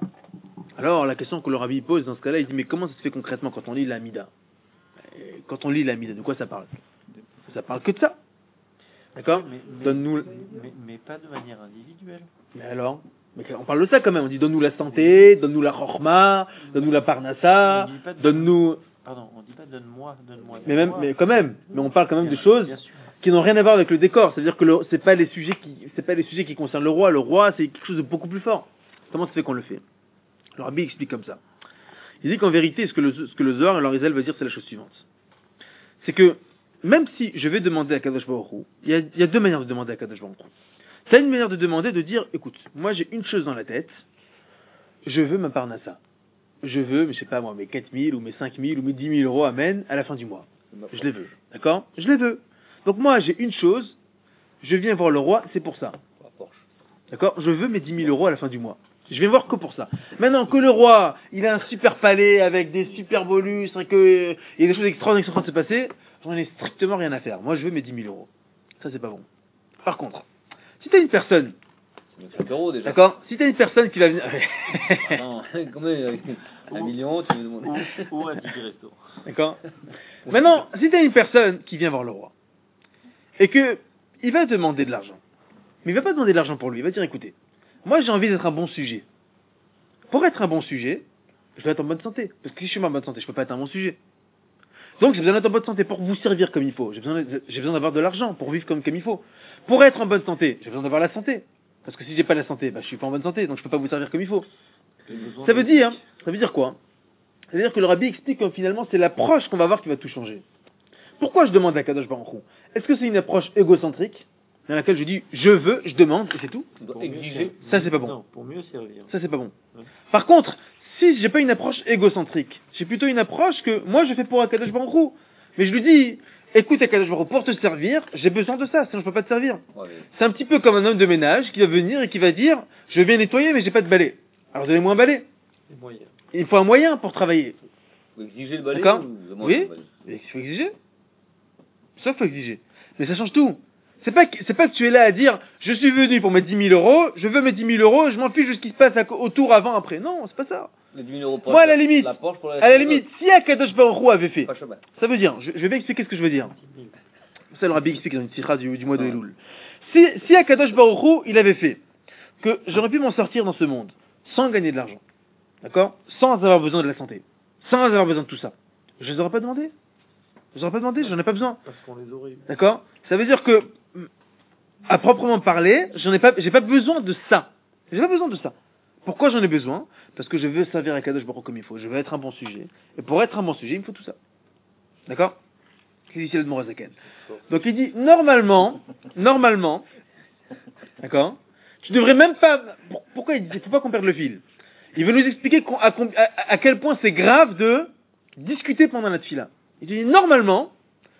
Alors, la question que le Rabbi pose dans ce cas-là, il dit, mais comment ça se fait concrètement quand on lit la Hamida? Quand on lit la Hamida, de quoi ça parle? Ça parle que de ça. D'accord? Mais, mais, Donne-nous. mais, mais pas de manière individuelle. Mais alors? Mais on parle de ça quand même. On dit donne-nous la santé, donne-nous la chorma, donne-nous la parnassa, On dit pas de- donne-nous. Pardon, on dit pas donne-moi, donne-moi. Mais même, donne-moi. mais quand même. Mais on parle quand même Bien de sûr, choses bien sûr. qui n'ont rien à voir avec le décor. C'est-à-dire que le- c'est pas les sujets qui, c'est pas les sujets qui concernent le roi. Le roi, c'est quelque chose de beaucoup plus fort. Comment ça fait qu'on le fait? Le Rabbi explique comme ça. Il dit qu'en vérité, ce que le, ce que le Zohar et l'Arizal veut dire, c'est la chose suivante. C'est que, même si je vais demander à Kadosh Baruch Hu, il y a, il y a deux manières de demander à Kadosh Baruch Hu. C'est une manière de demander, de dire, écoute, moi j'ai une chose dans la tête, je veux ma parnassa. Je veux, je sais pas moi, mes quatre mille ou mes cinq mille ou mes dix mille euros, amen, à la fin du mois. Je les veux. D'accord? Je les veux. Donc moi j'ai une chose, je viens voir le roi, c'est pour ça. La Porsche. D'accord? Je veux mes dix mille euros à la fin du mois. Je vais voir que pour ça. Maintenant que le roi, il a un super palais avec des super bolus, et que il y a des choses extraordinaires qui sont en train de se passer, j'en ai strictement rien à faire. Moi, je veux mes dix mille euros. Ça, c'est pas bon. Par contre, si t'as une personne, C'est cinq euros déjà. d'accord? Si t'as une personne qui va venir, Non, quand même, avec un million, tu me demandes. Ou, ou un ticket resto. d'accord? Maintenant, si t'as une personne qui vient voir le roi, et que il va demander de l'argent, mais il va pas demander de l'argent pour lui, il va dire, écoutez, moi j'ai envie d'être un bon sujet. Pour être un bon sujet, je dois être en bonne santé. Parce que si je suis pas en bonne santé, je peux pas être un bon sujet. Donc j'ai besoin d'être en bonne santé pour vous servir comme il faut. J'ai besoin, j'ai besoin d'avoir de l'argent pour vivre comme, comme il faut. Pour être en bonne santé, j'ai besoin d'avoir la santé. Parce que si j'ai pas la santé, bah, je suis pas en bonne santé, donc je peux pas vous servir comme il faut. Ça veut dire, ça veut dire quoi? Ça veut dire que le Rabbi explique que finalement c'est l'approche qu'on va voir qui va tout changer. Pourquoi je demande à Kadosh Baruch Hu? Est-ce que c'est une approche égocentrique dans laquelle je dis je veux, je demande et c'est tout? Tu dois Pour mieux exiger. servir. Ça, c'est pas bon. Non, pour mieux servir. Ça, c'est pas bon. Ouais. Par contre, si j'ai pas une approche égocentrique, j'ai plutôt une approche que moi je fais pour Akadosh Baruch Hu. Mais je lui dis, écoute Akadosh Baruch Hu, pour te servir, j'ai besoin de ça, sinon je peux pas te servir. Ouais, mais C'est un petit peu comme un homme de ménage qui va venir et qui va dire, je veux bien nettoyer mais j'ai pas de balai. Alors donnez-moi un balai. Les moyens. Il faut un moyen pour travailler. faut exiger le balai. D'accord? ou demander Oui. le balai. Et il faut exiger. Ça, faut exiger. Mais ça change tout. C'est pas, que- c'est pas que tu es là à dire, je suis venu pour mes dix mille euros, je veux mes dix mille euros, je m'en fiche de ce qui se passe à co- autour, avant, après. Non, c'est pas ça. Les dix mille euros pour Moi, à la limite, La Porsche pour la À la limite, si Akadosh Baruch Hu avait fait, Pas chemin. ça veut dire, je, je vais bien expliquer ce que je veux dire. dix mille. Ça, le Rabbi explique dans une tirade du, du mois de Ouais. Elul. Si, si Akadosh Baruch Hu, il avait fait que j'aurais pu m'en sortir dans ce monde sans gagner de l'argent, d'accord? Sans avoir besoin de la santé, sans avoir besoin de tout ça, je les aurais pas demandé. Je les aurais pas demandé, j'en ai pas besoin. Parce qu'on les aurait eu. D'accord? Ça veut dire que, à proprement parler, j'en ai pas, j'ai pas besoin de ça. J'ai pas besoin de ça. Pourquoi j'en ai besoin? Parce que je veux servir à Kadosh Baruch Hu comme il faut. Je veux être un bon sujet. Et pour être un bon sujet, il me faut tout ça. D'accord? C'est ici le Morazaken. Donc il dit, normalement, normalement, d'accord? Tu devrais même pas, pour- pourquoi il dit, il faut pas qu'on perde le fil. Il veut nous expliquer qu'on- à, com- à- à quel point c'est grave de discuter pendant la tfila. Il dit, normalement,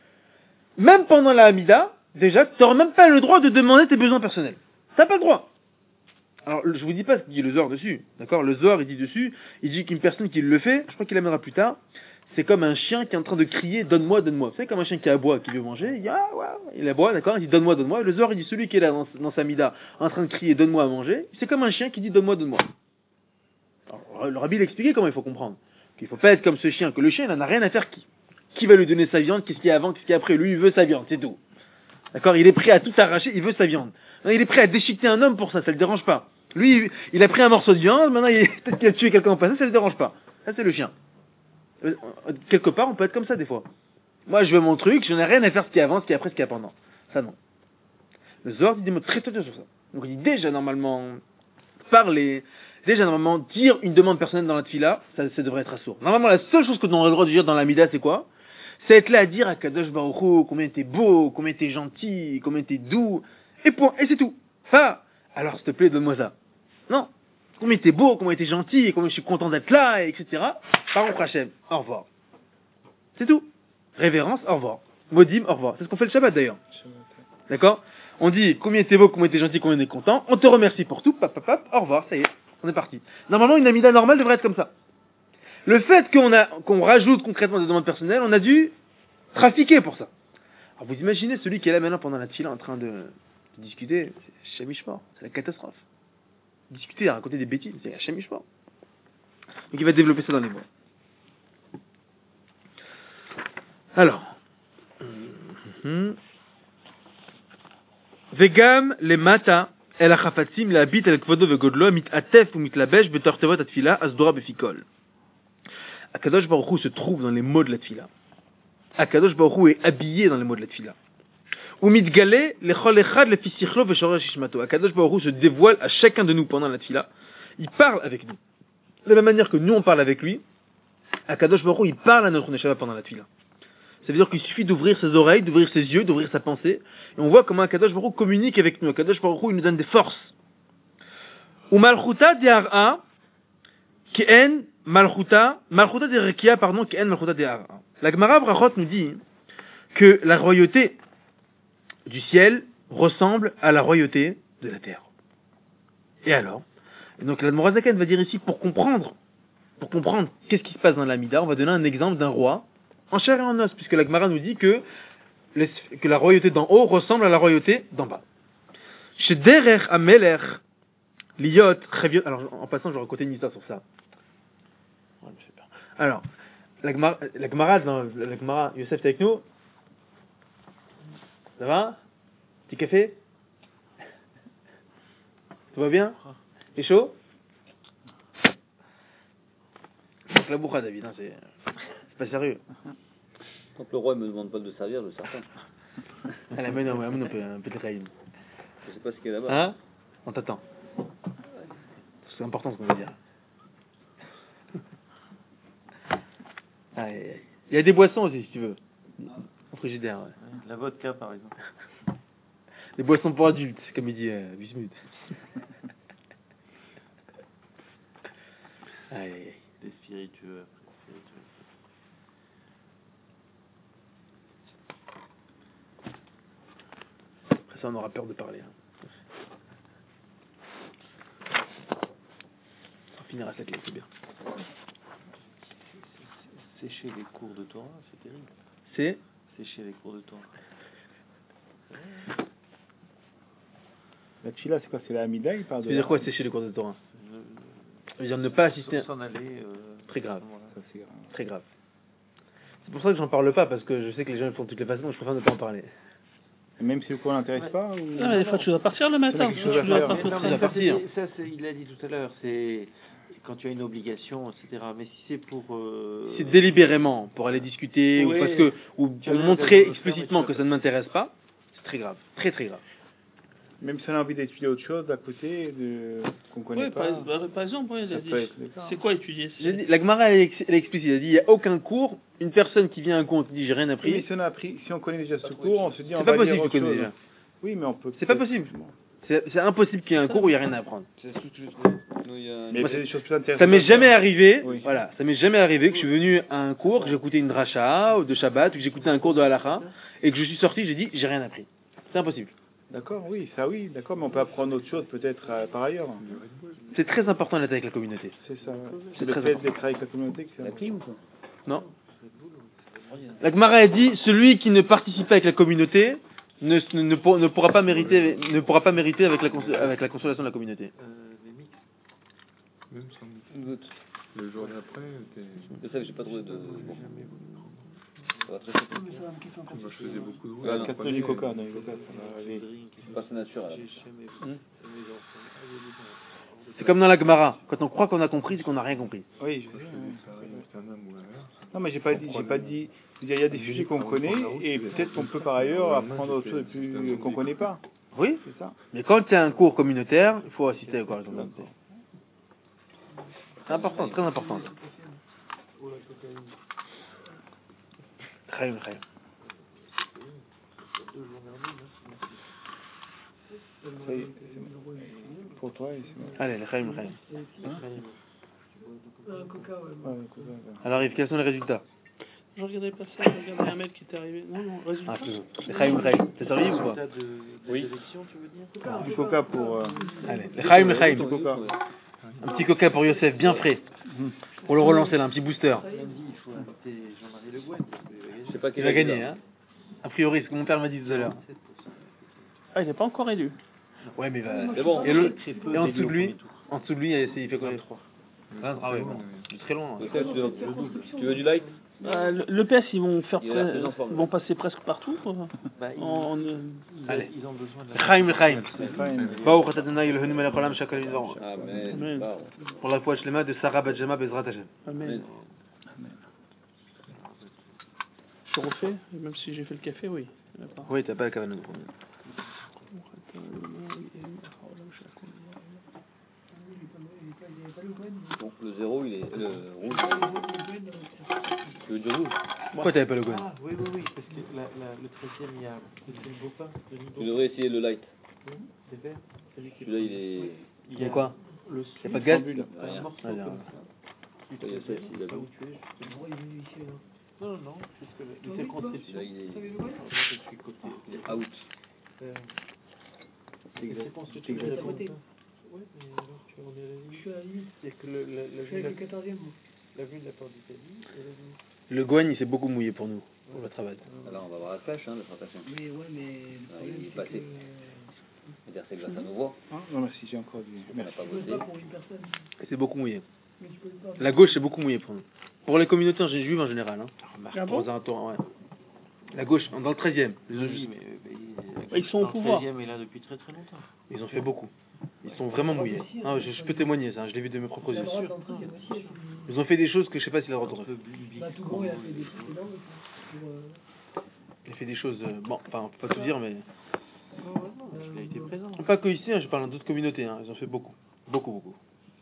même pendant la Hamida, déjà, tu n'auras même pas le droit de demander tes besoins personnels. T'as pas le droit. Alors, je vous dis pas ce qu'il dit le Zohar dessus, d'accord? Le Zohar, il dit dessus, il dit qu'une personne qui le fait, je crois qu'il l'amènera plus tard, c'est comme un chien qui est en train de crier, donne-moi, donne-moi. Vous savez, comme un chien qui aboie, qui veut manger, il dit, ah, ouais, il aboie, d'accord? Il dit, donne-moi, donne-moi. Le Zohar, il dit, celui qui est là dans, dans sa mida, en train de crier, donne-moi à manger, c'est comme un chien qui dit, donne-moi, donne-moi. Alors, le Rabbi l'a expliqué comment il faut comprendre. Qu'il faut pas être comme ce chien, que le chien, il n'en a rien à faire qui, qui va lui donner sa viande, qu'est-ce qu'il y a avant, qu'est-ce qu'il y a après. Lui, il veut sa viande, c'est tout. D'accord? Il est prêt à tout arracher, il veut sa viande. Non, il est prêt à déchiqueter un homme pour ça, ça le dérange pas. Lui, il a pris un morceau de viande, maintenant, il, peut-être qu'il a tué quelqu'un en passant, ça le dérange pas. Ça, c'est le chien. Quelque part, on peut être comme ça, des fois. Moi, je veux mon truc, je n'ai rien à faire ce qui est avant, ce qui est après, ce qui est pendant. Ça, non. Le Zohar dit des mots très très sur ça. Donc, il dit déjà, normalement, parler, déjà, normalement, dire une demande personnelle dans la tfila, ça, ça devrait être assourd. Normalement, la seule chose que l'on a le droit de dire dans la mida, c'est quoi? C'est être là à dire à Kadosh Baruch Hu combien t'es beau, combien t'es gentil, combien t'es doux, et point, et c'est tout. Pas, alors s'il te plaît, donne-moi ça. Non. Combien t'es beau, combien t'es gentil, combien je suis content d'être là, et cetera. Par Hachem, au revoir. C'est tout. Révérence, au revoir. Modim, au revoir. C'est ce qu'on fait le Shabbat d'ailleurs. D'accord? On dit combien t'es beau, combien t'es gentil, combien t'es content. On te remercie pour tout, pap, pap, pap, au revoir, ça y est, on est parti. Normalement, une amida normale devrait être comme ça. Le fait qu'on a, qu'on rajoute concrètement des demandes personnelles, on a dû trafiquer pour ça. Alors vous imaginez celui qui est là maintenant pendant la tfila en train de, de discuter, c'est Shamishmor, c'est la catastrophe. Discuter, raconter des bêtises, c'est Shamishmor. Donc il va développer ça dans les mois. Alors, Vegam le mata el achafatzim la habit el kvodo vegodlo mit atef ou mit labesh betortevot atfila asdora befikol. Akadosh Baruch Hu se trouve dans les mots de la tfila. Akadosh Baruch Hu est habillé dans les mots de la tfila. Ou mitgale lechol echad lefi sichlo veshoresh ishmato. Akadosh Baruch Hu se dévoile à chacun de nous pendant la tfila. Il parle avec nous. De la même manière que nous on parle avec lui, Akadosh Baruch Hu il parle à notre neshama pendant la tfila. Ça veut dire qu'il suffit d'ouvrir ses oreilles, d'ouvrir ses yeux, d'ouvrir sa pensée, et on voit comment Akadosh Baruch Hu communique avec nous. Akadosh Baruch Hu il nous donne des forces. Ou malchuta diar'a ki en malchuta malchuta de rekia pardon ki en malchuta diar'a. La Gemara Brachot nous dit que la royauté du ciel ressemble à la royauté de la terre. Et alors? Et donc la Morazakan va dire ici, pour comprendre, pour comprendre qu'est-ce qui se passe dans l'Amida, on va donner un exemple d'un roi en chair et en os, puisque la Gemara nous dit que, les, que la royauté d'en haut ressemble à la royauté d'en bas. Chez Derer Ameler, Liot, Cheviot, alors en passant je vais raconter une histoire sur ça. Alors, la Gemara, la Gemara, dans la Gemara, Youssef, t'es avec nous? Ça va? Petit café? Tout va bien? C'est chaud? C'est la bourra, David, hein, c'est, c'est pas sérieux. Quand le roi ne me demande pas de servir, je sers pas. Elle amène un peu, un peu de raïm. Je sais pas ce qu'il y a là-bas. Hein? On t'attend. C'est important ce qu'on va dire. Il y a des boissons aussi, si tu veux. Au frigidaire, ouais. La vodka, par exemple. Des boissons pour adultes, comme il dit euh, Bismuth. Aïe, aïe, aïe. Des spiritueux, spiritueux. Après ça, on aura peur de parler. Hein. On finira ça, c'est bien. Sécher les cours de Torah, c'est terrible. C'est Sécher les cours de Torah. La tchila, c'est quoi? C'est la Hamida, il parle de... Ça veut dire quoi, sécher les cours de Torah? Ça veut dire ne pas assister... S'en aller... Euh, Très grave. voilà. Ça, c'est grave. Très grave. C'est pour ça que j'en parle pas, parce que je sais que les gens le font de toutes les façons, donc je préfère ne pas en parler. Même si le cours n'intéresse Ouais. pas ou... Non, mais des fois, tu dois partir le matin. quelque Tu chose à dois faire. partir Mais non, très mais à ça, partir. c'est- ça, c'est- il a dit tout à l'heure, c'est quand tu as une obligation, et cetera. Mais si c'est pour... Euh... C'est délibérément pour aller discuter, Oui. ou parce que, ou Tu as pour le montrer droit de le faire, explicitement mais tu que vas ça ne m'intéresse pas, c'est très grave. Très très grave. Même si on a envie d'étudier autre chose à côté, de... qu'on connaît Oui, pas. par, par- par exemple, oui, il a ça dit. peut être le cas. C'est quoi étudier? J'ai dit- La Gemara, elle est ex- elle est explicite. Elle a dit, il n'y a aucun cours, une personne qui vient à un cours qui dit j'ai rien Oui, mais appris, si on a appris, si on connaît déjà ce cours, on se dit on c'est va pas lire possible que autre tu connais chose. déjà. Oui, mais on peut. C'est pas possible. C'est c'est impossible qu'il y ait un cours où il n'y a rien à apprendre. C'est ce que je trouve. Nous, il y a... Mais Moi, c'est des choses plus intéressantes. Ça m'est à faire. jamais arrivé, Oui. voilà, ça m'est jamais arrivé que je suis venu à un cours, que j'ai écouté une dracha ou de Shabbat, ou que j'ai écouté un cours de halakha, et que je suis sorti, j'ai dit j'ai rien appris. C'est impossible. D'accord, oui, ça oui, d'accord, mais on peut apprendre autre chose peut-être euh, par ailleurs. C'est très important d'être avec la communauté. C'est ça. C'est C'est le très fait important. d'être avec la communauté que La clim, quoi. Non. La Gemara a dit, celui qui ne participe pas avec la communauté ne, ne, ne, pour- ne pourra pas mériter, ne pourra pas mériter avec la, cons- avec la consolation de la communauté. Euh, mais mix. Même sans Doute. le jour d'après, t'es- C'est ça que j'ai pas trouvé de. Bon. Ça va très Non, vite. mais ça va me question moi je faisais beaucoup de route. Ouais, je quatre prenais- du coca, non, du coca, ça va arriver. C'est pas sa nature, là. J'ai jamais vu Hmm. mes enfants. Ah, il y a des gens. C'est comme dans la Gemara. Quand on croit qu'on a compris, c'est qu'on n'a rien compris. Oui, je Moi, je sais, faisais ouais. ça avec un homme ou l'inverse. Non, mais j'ai pas dit, j'ai pas dit. Il y a il y a des sujets qu'on connaît et peut-être qu'on peut par ailleurs apprendre autre chose plus qu'on connaît pas. Oui, C'est ça. mais quand il y a un cours communautaire, il faut assister au cours communautaire. C'est important, très important. Chaim, chaim. Ça y est, c'est- pour toi, et c'est bon. Allez, les chaim, chaim. Un coca, ouais. Ouais, le coca, ouais. Alors Yves, quels sont les résultats? Je regardais pas ça, je regardais un mec qui était arrivé. Non, non, résultat. Ah, toujours. Les chaim, chaim. T'as servi ou pas? Résultat de, des Oui. élections, tu veux dire? Du coca pour. euh, Allez, les chaim, chaim. Du coca. Un petit coca pour Youssef, bien frais. Pour le relancer là, un petit booster. Lundi, il faut inviter Jean-Marie Le Guen. parce qu'il va gagner. Je sais pas Il qui va gagner, hein. A priori, ce que mon père m'a dit tout à l'heure. sept pour cent. Ah, il n'est pas encore élu. Ouais, mais il va. C'est bon. Et, le- Très peu et en d'élus dessous de au lui, premier tour. en dessous de lui, il fait quoi? Ah ouais, bon. C'est très loin. Tu veux, tu veux du light? Euh, le le P S, ils vont faire, Il a l'air pre- plus en forme. ils vont passer presque partout. quoi. Bah, ils, En- en- ils- Allez. ils ont besoin de la. Chaim, chaim. Chaim. Baruch atah Adonai Eloheinu melech haolam shakal v'dvar. Amen. Amen. Bah, Pour la foi shlema de Sarah Badjama Bezrat Hashem. Amen. Je refais, même si j'ai fait le café, oui. D'accord. Oui, t'as pas la caverne. donc le zéro, il est. Le rouge. Tu veux du rouge? Pourquoi t'avais pas le goût? Ah, oui, oui, oui, parce que la, la, le treizième, il y a Monsieur Bopin, Denis Tu Bopin. devrais essayer le light. C'est vert, celui qui est Celui-là, il est. Il y a quoi? le Y a pas de gaz? un Rien. morceau Ah, bien. comme ça. Il y a ça ici, il a Pas vu. où tu es, justement. Non, non, non, c'est ce que les circonscriptions. Là, il est Moi, je suis côté. out. Euh, C'est les exact- circonscriptions, c'est il y a exact. côté. Ouais, mais alors tu en es à la Je limite. suis à la limite. Il y a que le, la, la Je suis vue de avec la, le quatorzième. moi. la vue de la porte d'Italie et la vue. Le Goigne, il s'est beaucoup mouillé pour nous, pour le travail. Alors, on va voir la flèche, hein, de attention. Mais ouais, mais le Ah, problème, il est c'est passé. que C'est-à-dire, c'est grâce à nos voix. Hein non, merci, j'ai encore du. On n'a Merci. pas tu peux voté. pas pour une personne. Il s'est beaucoup mouillé. Mais tu peux pas. La gauche s'est beaucoup mouillé pour nous. Pour les communautés en juives en général. Hein. Ah Pour bon les alentours, ouais. La gauche, dans le treizième. Les autres, Oui, mais, mais, Ils sont au pouvoir. Le treizième est là depuis très très longtemps. ils ont fait beaucoup. Ils sont vraiment mouillés. Ah, je, je peux témoigner ça, je l'ai vu de mes propres La yeux. droite dans le treizième aussi. elle fait- Ils ont fait des choses que je sais pas si la droite aurait fait. Bah, tout gros, il a fait des trucs énormes. Pour, euh, Il a fait des choses. euh, bon, enfin, on peut pas tout dire, mais. Il a été présent. Pas que ici, hein, je parle d'autres communautés. Hein. Ils ont fait beaucoup. Beaucoup, beaucoup.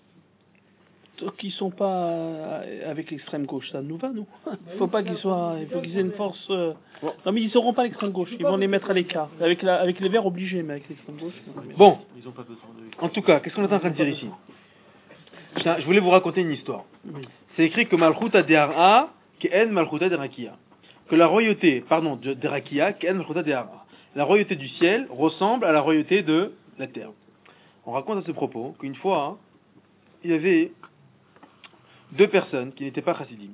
Ceux qui sont pas euh, avec l'extrême gauche, ça nous va, nous. Il faut pas qu'ils soient, il faut qu'ils aient une force. euh, Non, mais ils seront pas à l'extrême gauche. Ils vont les mettre à l'écart. Avec la, avec les verts obligés, mais avec l'extrême gauche. non. Bon, Ils ont pas besoin de. en tout cas, qu'est-ce qu'on est en train de dire ici? Tiens, je voulais vous raconter une histoire. C'est écrit que Malchuta de Hara, Ke'en Malchuta de Rakia. Que la royauté, pardon, de de Rakia, Ke'en Malchuta de Hara. La royauté du ciel ressemble à la royauté de la terre. On raconte à ce propos qu'une fois, hein, il y avait deux personnes qui n'étaient pas chassidim.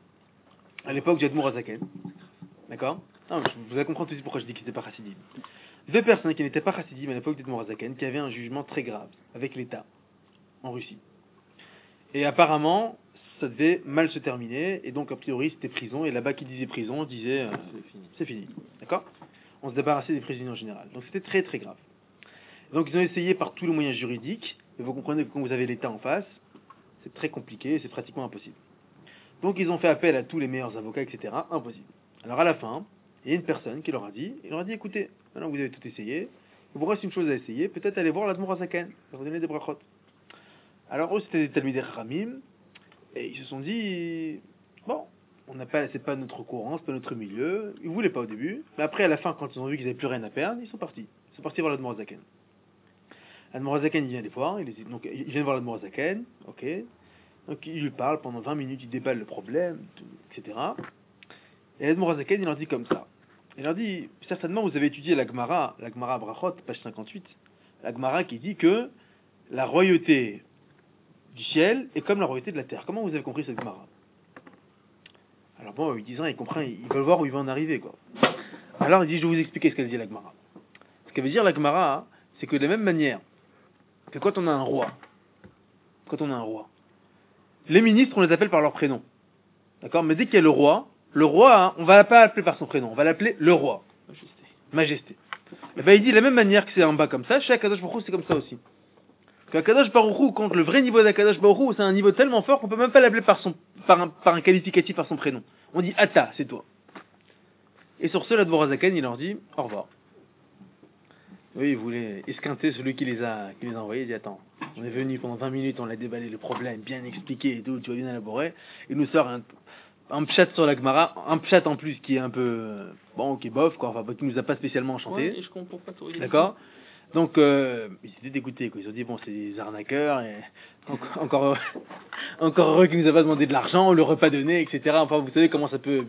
À l'époque d'Admour Azaken. D'accord? Non, je- Vous allez comprendre aussi pourquoi je dis qu'ils n'étaient pas chassidim. Deux personnes qui n'étaient pas chassidim à l'époque d'Admour Azaken, qui avaient un jugement très grave avec l'État en Russie. Et apparemment, ça devait mal se terminer, et donc a priori c'était prison, et là-bas qui disait prison, disait euh, c'est fini. D'accord? On se débarrassait des prisonniers en général. Donc c'était très très grave. Donc ils ont essayé par tous les moyens juridiques, et vous comprenez que quand vous avez l'État en face, c'est très compliqué, c'est pratiquement impossible. Donc ils ont fait appel à tous les meilleurs avocats, et cetera. Impossible. Alors à la fin, il y a une personne qui leur a dit, il leur a dit écoutez, maintenant que vous avez tout essayé, il vous reste une chose à essayer, peut-être aller voir l'Admour Azaken, il va vous donner des brachot. Alors eux c'était des Talmidei Chachamim, et ils se sont dit bon, on n'a pas, c'est pas notre courant, c'est pas notre milieu, ils voulaient pas au début, mais après à la fin quand ils ont vu qu'ils n'avaient plus rien à perdre, ils sont partis. Ils sont partis voir l'Admour Azaken. L'Admour Azaken il vient les voir, il les- donc ils viennent voir l'Admour Azaken, ok, donc il lui parle pendant vingt minutes, il déballe le problème, tout, et cetera. Et l'Admour Azaken il leur dit comme ça, Il leur dit, certainement vous avez étudié la Gemara, la Gemara Brachot, page cinquante-huit, la Gemara qui dit que la royauté du ciel est comme la royauté de la terre. Comment vous avez compris cette Gemara? Alors bon, ils disent, ils comprennent, ils veulent voir où ils vont en arriver, quoi. Alors il dit, je vais vous expliquer ce qu'elle dit la Gemara. Ce qu'elle veut dire la Gemara, c'est que de la même manière que quand on a un roi, quand on a un roi, les ministres, on les appelle par leur prénom. D'accord? Mais dès qu'il y a le roi, le roi, hein, on va pas l'appeler par son prénom, on va l'appeler le roi. Majesté. Majesté. Et ben il dit de la même manière que c'est en bas comme ça, chez Akadosh Baruch Hu, c'est comme ça aussi. Qu'Akadosh Baruch Hu, quand le vrai niveau d'Akadosh Baruch Hu, c'est un niveau tellement fort qu'on peut même pas l'appeler par son, par un, par un qualificatif, par son prénom. On dit Ata, c'est toi. Et sur ce, la Dvorazaken, il leur dit au revoir. Oui, il voulait esquinter celui qui les a, qui les a envoyés. Il dit attends, on est venu pendant vingt minutes, on a déballé le problème, bien expliqué et tout, tu vois bien élaboré. Il nous sort un, un pchat sur la Gemara, un pchat en plus qui est un peu, bon, qui est bof, quoi, enfin, qui nous a pas spécialement enchanté. Ouais, et je comprends pas trop. D'accord? Donc, euh, ils étaient dégoûtés, quoi. Ils ont dit, bon, c'est des arnaqueurs, et encore, encore, encore heureux qu'ils nous a pas demandé de l'argent, on leur a pas donné, et cetera. Enfin, vous savez comment ça peut.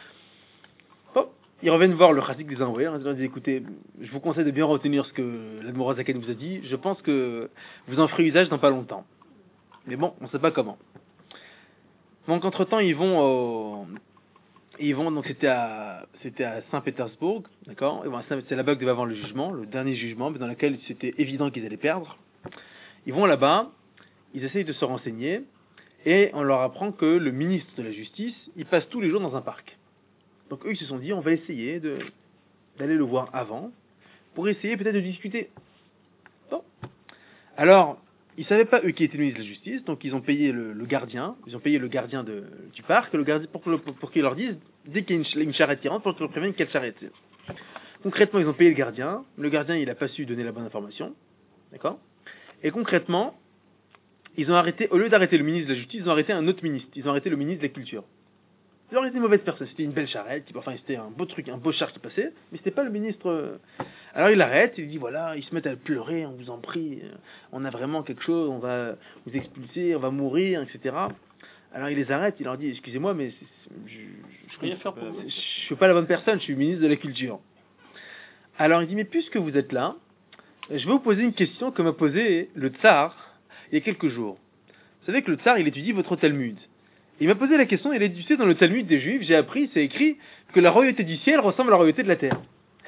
Bon, ils reviennent voir le chassid qui les a envoyés, ils ont dit, écoutez, je vous conseille de bien retenir ce que l'Admor Zaken vous a dit, je pense que vous en ferez usage dans pas longtemps. Mais bon, on sait pas comment. Donc, entre temps, ils vont au, ils vont, donc c'était à, c'était à Saint-Pétersbourg, d'accord? C'est là-bas que devait avoir le jugement, le dernier jugement, mais dans lequel c'était évident qu'ils allaient perdre. Ils vont là-bas, ils essayent de se renseigner, et on leur apprend que le ministre de la Justice, il passe tous les jours dans un parc. Donc eux, ils se sont dit, on va essayer de, d'aller le voir avant, pour essayer peut-être de discuter. Bon. Alors, ils savaient pas, eux, qui étaient le ministre de la Justice, donc ils ont payé le, le gardien, ils ont payé le gardien de, du parc, le gardien, pour, pour, pour qu'il leur dise, dès qu'il y a une, une charrette qui rentre, pour qu'ils leur préviennent quelle charrette c'est. Concrètement, ils ont payé le gardien, le gardien, il a pas su donner la bonne information, d'accord? Et concrètement, ils ont arrêté, au lieu d'arrêter le ministre de la Justice, ils ont arrêté un autre ministre, ils ont arrêté le ministre de la Culture. Ils ont arrêté une mauvaise personne, c'était une belle charrette, enfin c'était un beau truc, un beau char qui passait, mais c'était pas le ministre. Alors il l'arrête, il dit voilà, ils se mettent à pleurer, on vous en prie, on a vraiment quelque chose, on va vous expulser, on va mourir, et cetera. Alors il les arrête, il leur dit excusez-moi, mais c'est, c'est, je, je, je, Rien faire pour vous. je suis pas la bonne personne, je suis ministre de la Culture. Alors il dit mais puisque vous êtes là, je vais vous poser une question que m'a posée le tsar il y a quelques jours. Vous savez que le tsar il étudie votre Talmud. Il m'a posé la question, il a dit, tu sais, dans le Talmud des Juifs, j'ai appris, c'est écrit que la royauté du ciel ressemble à la royauté de la terre.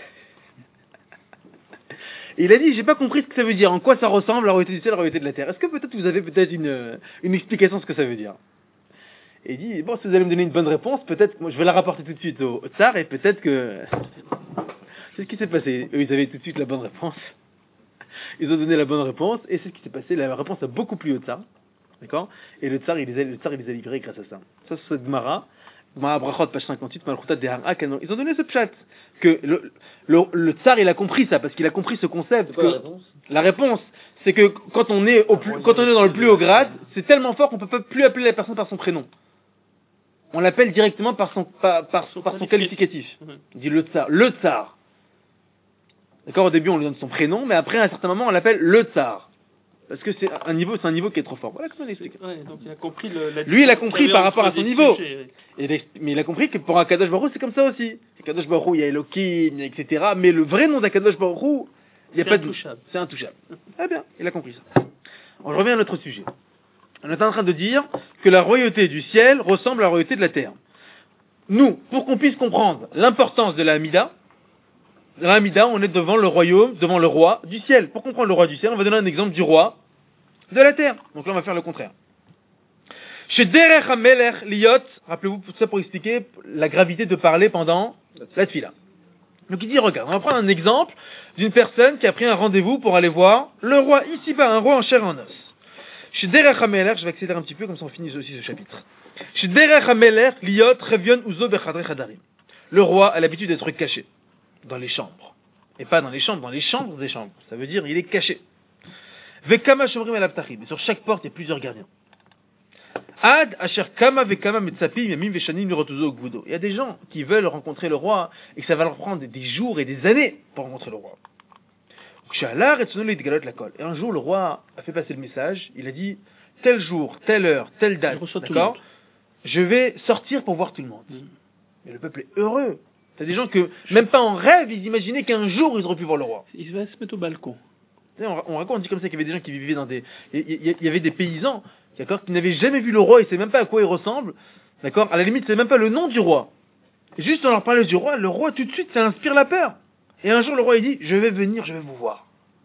Et il a dit, j'ai pas compris ce que ça veut dire, en quoi ça ressemble la royauté du ciel à la royauté de la terre. Est-ce que peut-être vous avez peut-être une, une explication de ce que ça veut dire? Et il dit, bon, si vous allez me donner une bonne réponse, peut-être, moi je vais la rapporter tout de suite au, au tsar, et peut-être que... c'est ce qui s'est passé. Eux, ils avaient tout de suite la bonne réponse. Ils ont donné la bonne réponse, et c'est ce qui s'est passé. La réponse a beaucoup plu au tsar. D'accord? Et le tsar, il les a, le tsar, il les a livrés grâce à ça. Ça, c'est cette Gemara. Gemara Brachot, page cinquante-huit, Malchutat de Harak. Ils ont donné ce pshat. Que le, le, le tsar, il a compris ça, parce qu'il a compris ce concept. C'est quoi la réponse? La réponse, c'est que quand on est au plus, quand on est dans le plus haut grade, c'est tellement fort qu'on peut pas plus appeler la personne par son prénom. On l'appelle directement par son, par, par, par son qualificatif. On dit le tsar. Le tsar. D'accord? Au début, on lui donne son prénom, mais après, à un certain moment, on l'appelle le tsar. Parce que c'est un niveau, c'est un niveau qui est trop fort. Voilà comment il explique. Ouais, donc il a compris le, la Lui, il a compris par rapport à son niveau. Sujets, Et il, mais il a compris que pour un Kadosh Baruch Hu, c'est comme ça aussi. Kadosh Baruch Hu, il y a Elohim, et cetera. Mais le vrai nom d'Akadosh Baruch Hu, il n'y a c'est pas de... intouchable. C'est intouchable. Ah bien, il a compris ça. On revient à notre sujet. On est en train de dire que la royauté du ciel ressemble à la royauté de la terre. Nous, pour qu'on puisse comprendre l'importance de la Hamida, la Hamida, on est devant le royaume, devant le roi du ciel. Pour comprendre le roi du ciel, on va donner un exemple du roi de la terre. Donc là, on va faire le contraire. Chez Derech HaMelech Liot, rappelez-vous tout ça pour expliquer la gravité de parler pendant la tfila. Donc il dit, regarde, on va prendre un exemple d'une personne qui a pris un rendez-vous pour aller voir le roi ici-bas, un roi en chair et en os. Chez Derech HaMelech, je vais accélérer un petit peu comme ça on finit aussi ce chapitre. Chez Derech HaMelech Liot Revion Uzo Bechadre Chadarim. Le roi a l'habitude d'être caché dans les chambres. Et pas dans les chambres, dans les chambres des chambres. Ça veut dire il est caché. Vekama shomrim el abtachim. Et sur chaque porte, il y a plusieurs gardiens. Ad asher kama vekama metzapim yamim veshanim lirotuzo gvudo. Il y a des gens qui veulent rencontrer le roi et que ça va leur prendre des jours et des années pour rencontrer le roi. Et un jour, le roi a fait passer le message. Il a dit tel jour, telle heure, telle date. D'accord? Je vais sortir pour voir tout le monde. Mm. Mais le peuple est heureux. T'as des gens que, même pas en rêve, ils imaginaient qu'un jour ils auraient pu voir le roi. Il va se mettre au balcon. Tu sais, On, on raconte, on dit comme ça qu'il y avait des gens qui vivaient dans des... Il y, il y- il y avait des paysans, d'accord, qui n'avaient jamais vu le roi, ils ne savaient même pas à quoi il ressemble, d'accord, à la limite, ils ne savaient même pas le nom du roi. Et juste on leur parlait du roi, le roi tout de suite, ça inspire la peur. Et un jour le roi il dit, je vais venir, je vais vous voir.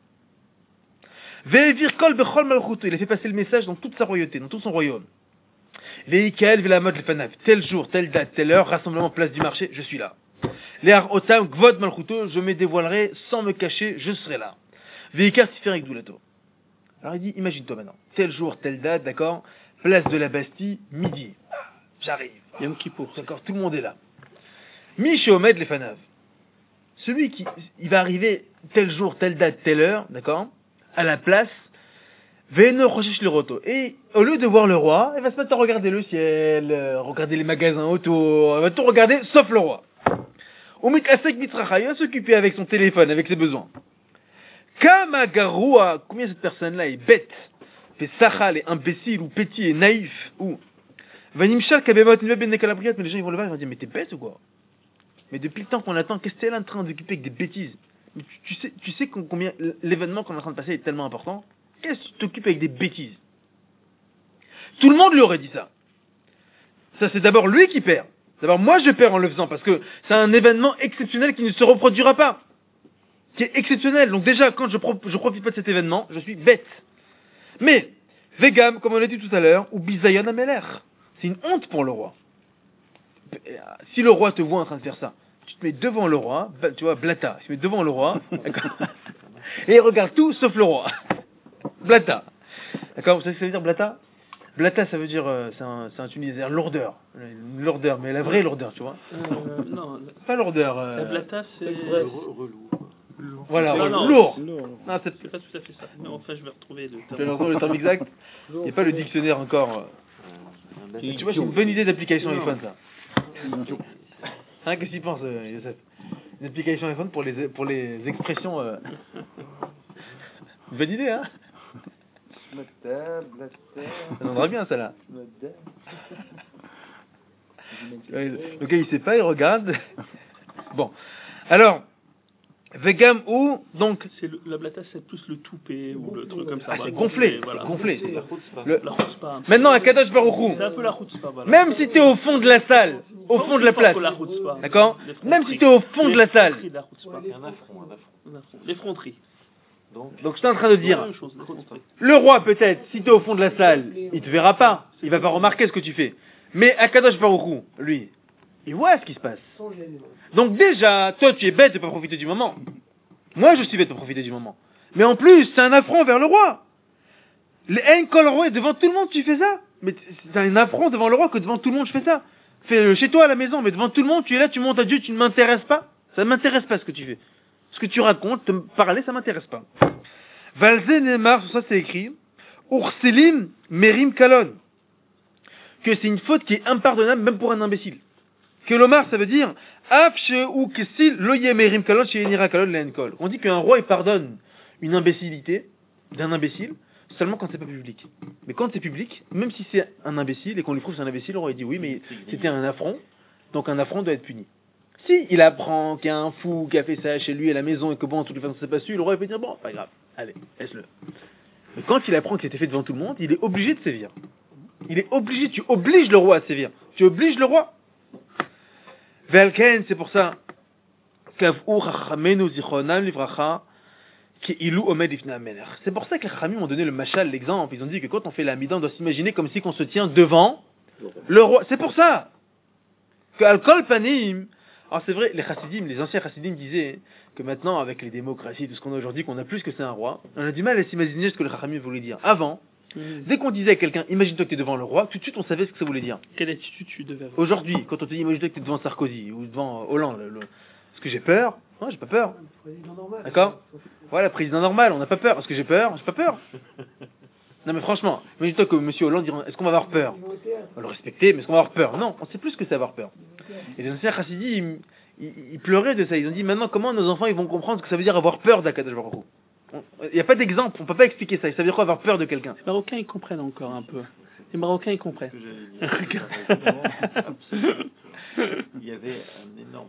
Ve'evir kol bechol malchuto, il a fait passer le message dans toute sa royauté, dans tout son royaume. Ve'ikael ve'lamot lefanav, tel jour, telle date, telle heure, rassemblement place du marché, je suis là. Le'ar otam gvod malchuto, je me dévoilerai sans me cacher, je serai là. Ve'ikar tiferet gdoulato. Alors il dit, imagine-toi maintenant, tel jour, telle date, d'accord, place de la Bastille, midi, Ah, j'arrive. Yom Kippour. D'accord, tout le monde est là. Mishomed lefanav. Celui qui il va arriver tel jour, telle date, telle heure, d'accord, à la place, Ve'eno choshesh leroto. Et au lieu de voir le roi, il va se mettre à regarder le ciel, euh, regarder les magasins autour, il va tout regarder sauf le roi. Umitasek mitracha, il va s'occuper avec son téléphone, avec ses besoins. Kamagaroua, combien cette personne-là est bête, fait sachal, est imbécile, ou petit, et naïf, ou Vanimshal kabemot ben nekalabriat, mais les gens ils vont le voir, ils vont dire, mais t'es bête ou quoi? Mais depuis le temps qu'on attend, qu'est-ce que t'es là en train d'occuper avec des bêtises? Mais tu, tu sais, tu sais combien l'événement qu'on est en train de passer est tellement important? Qu'est-ce que tu t'occupes avec des bêtises? Tout le monde lui aurait dit ça. Ça, c'est d'abord lui qui perd. D'abord, moi, je perds en le faisant parce que c'est un événement exceptionnel qui ne se reproduira pas. Qui est exceptionnel. Donc déjà, quand je, pro- je profite pas de cet événement, je suis bête. Mais, Vegam, comme on l'a dit tout à l'heure, ou Bizayon Ameler, c'est une honte pour le roi. Si le roi te voit en train de faire ça, tu te mets devant le roi, tu vois, Blata, tu te mets devant le roi, d'accord, et il regarde tout sauf le roi. Blata. D'accord, vous savez ce que ça veut dire Blata? Blata, ça veut dire, euh, c'est un, c'est un Tunisien, lourdeur. Une lourdeur, mais la vraie lourdeur, tu vois. Euh, non, Pas lourdeur. Euh... la blata, c'est... Relou. Voilà, Non, non, lourd. lourd. Non, c'est C'est pas tout à fait ça. Mais enfin, je vais retrouver le tu vas entendre le terme exact. Il n'y a pas le dictionnaire encore. Tu vois, c'est une bonne idée d'application iPhone, ça. Hein, qu'est-ce que tu penses, euh, Youssef? Une application iPhone pour les, pour les expressions. Euh... Bonne idée, hein? Ça donnerait bien, ça là. Ouais, le gars, il sait pas, il regarde. Bon. Alors, Vegam ou, donc. C'est le- la blata, c'est plus le toupet ou le truc comme ça. Ah, voilà. c'est gonflé. Voilà. C'est gonflé. C'est la chutzpah. Le- La chutzpah. Maintenant, à Kadosh Baruch Hu, C'est un peu la chutzpah, voilà. même si t'es au fond de la salle, au fond de la place, La chutzpah. d'accord? Les Même si t'es au fond de la Les salle. effronteries de la chutzpah. Un affront, un affront. L'effronterie. Donc, Donc, je suis en train de C'est la dire, même chose, l'effronterie. le roi, peut-être, si t'es au fond de la salle, il te verra pas. Il va pas remarquer ce que tu fais. Mais à Kadosh Baruch Hu, lui, il voit ce qui se passe. Donc, déjà, toi, tu es bête de pas profiter du moment. Moi, je suis bête de profiter du moment. Mais en plus, c'est un affront vers le roi. Le haine quand le roi est devant tout le monde, tu fais ça. Mais c'est un affront devant le roi que devant tout le monde, je fais ça. Fais-le chez toi à la maison, mais devant tout le monde, tu es là, tu montes à Dieu, tu ne m'intéresses pas. Ça ne m'intéresse pas ce que tu fais. Ce que tu racontes, te parler, ça m'intéresse pas. Valze Neymar, sur ça c'est écrit, Urselim Merim Kalon. Que c'est une faute qui est impardonnable même pour un imbécile. Que l'Omar, ça veut dire, Afshe ou Kesil Loye Merim Kalon chez Yenira Kalon Lenkol. On dit qu'un roi, il pardonne une imbécilité d'un imbécile seulement quand c'est pas public. Mais quand c'est public, même si c'est un imbécile et qu'on lui trouve que c'est un imbécile, le roi il dit oui, mais c'était un affront, donc un affront doit être puni. Si il apprend qu'il y a un fou qui a fait ça chez lui à la maison et que bon, de toute façon c'est pas su, le roi il peut dire bon, pas grave, allez, laisse-le. Mais quand il apprend que c'était fait devant tout le monde, il est obligé de sévir. Il est obligé, tu obliges le roi à sévir. Tu obliges le roi. Velken, c'est pour ça. C'est pour ça que les Chachamim ont donné le mashal, l'exemple. Ils ont dit que quand on fait l'amida, on doit s'imaginer comme si on se tient devant le roi. C'est pour ça que Al-Kol Panim. Alors c'est vrai, les Chassidim, les anciens Chassidim disaient que maintenant, avec les démocraties, tout ce qu'on a aujourd'hui, qu'on a plus que c'est un roi, on a du mal à s'imaginer ce que les Chachamim voulaient dire. Avant, dès qu'on disait à quelqu'un, imagine-toi que tu es devant le roi, tout de suite on savait ce que ça voulait dire. Quelle attitude tu devais avoir? Aujourd'hui, quand on te dit imagine-toi que tu es devant Sarkozy ou devant euh, Hollande, le- le- est-ce que j'ai peur? Non, j'ai pas peur. D'accord? Voilà, président normal, on n'a pas peur. Est-ce que j'ai peur? J'ai pas peur. Non mais franchement, imagine-toi que M. Hollande dira, est-ce qu'on va avoir peur? On va le respecter, mais est-ce qu'on va avoir peur? Non, on sait plus ce que c'est avoir peur. Et les anciens Chassidim, ils, ils, ils pleuraient de ça. Ils ont dit, maintenant comment nos enfants ils vont comprendre ce que ça veut dire avoir peur d'Akadosh Baruch Hu? Il n'y a pas d'exemple, on peut pas expliquer ça. Ça veut dire quoi avoir peur de quelqu'un? Les Marocains, ils comprennent encore un peu. Les Marocains, ils comprennent. ce que j'allais dire. Absolument. Il y avait un énorme respect.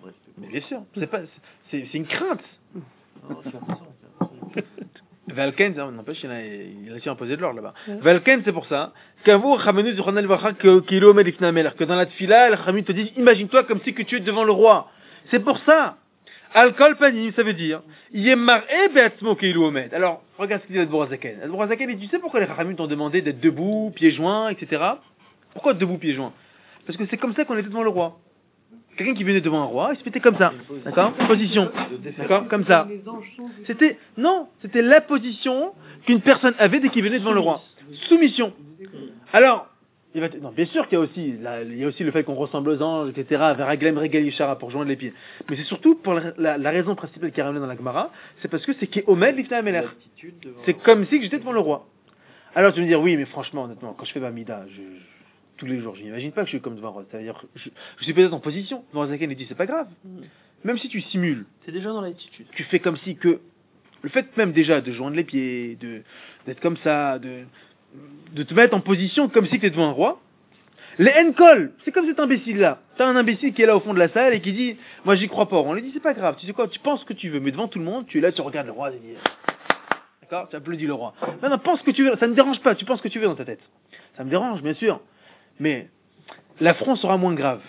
Mais bien sûr, c'est pas, c'est, c'est une crainte. Non, c'est important. Valken, ça n'empêche, il a, il a réussi à imposer de l'ordre là-bas. Valken, c'est pour ça, qu'avou, Chamenu, Zichronel Vacha, que, qu'il est Omed Ifna Melech, que dans la tfila, le Chamenu te dit, imagine-toi comme si que tu es devant le roi. C'est pour ça. Alkol panim, ça veut dire, Yemar e beatzmo qu'il est Omed. Alors, regarde ce qu'il dit Adborazaken. Adborazaken, il dit, tu sais pourquoi les Chamenu t'ont demandé d'être debout, pieds joints, et cetera. Pourquoi debout, pieds joints? Parce que c'est comme ça qu'on était devant le roi. Quelqu'un qui venait devant un roi, il se mettait comme ça, d'accord? Position, d'accord? Comme ça. C'était, non, c'était la position qu'une personne avait dès qu'il venait devant le roi. Soumission. Alors, il va t- non, bien sûr qu'il y a aussi, la- il y a aussi le fait qu'on ressemble aux anges, et cetera, Veraglem Regal Yishara pour joindre les pieds. Mais c'est surtout pour la, la- la raison principale qui est ramenée dans la Gemara, c'est parce que c'est Keomed Lifna Amelech. C'est comme si j'étais devant le roi. Alors tu vas me dire, oui, mais franchement, honnêtement, quand je fais ma mida, je, je- tous les jours, je n'imagine pas que je suis comme devant un roi. C'est-à-dire, je, je suis peut-être en position. Devant Zaken, il dit, c'est pas grave. Même si tu simules, C'est déjà dans l'attitude. tu fais comme si que, le fait même déjà de joindre les pieds, de, d'être comme ça, de, de te mettre en position comme si tu es devant un roi, les N-Call, c'est comme cet imbécile-là. T'as un imbécile qui est là au fond de la salle et qui dit, moi j'y crois pas. On lui dit, c'est pas grave, tu sais quoi, tu penses ce que tu veux, mais devant tout le monde, tu es là, tu regardes le roi, et tu dis, d'accord, tu applaudis le roi. Maintenant, pense ce que tu veux, ça ne me dérange pas, tu penses ce que tu veux dans ta tête. Ça me dérange, bien sûr. Mais l'affront sera moins grave.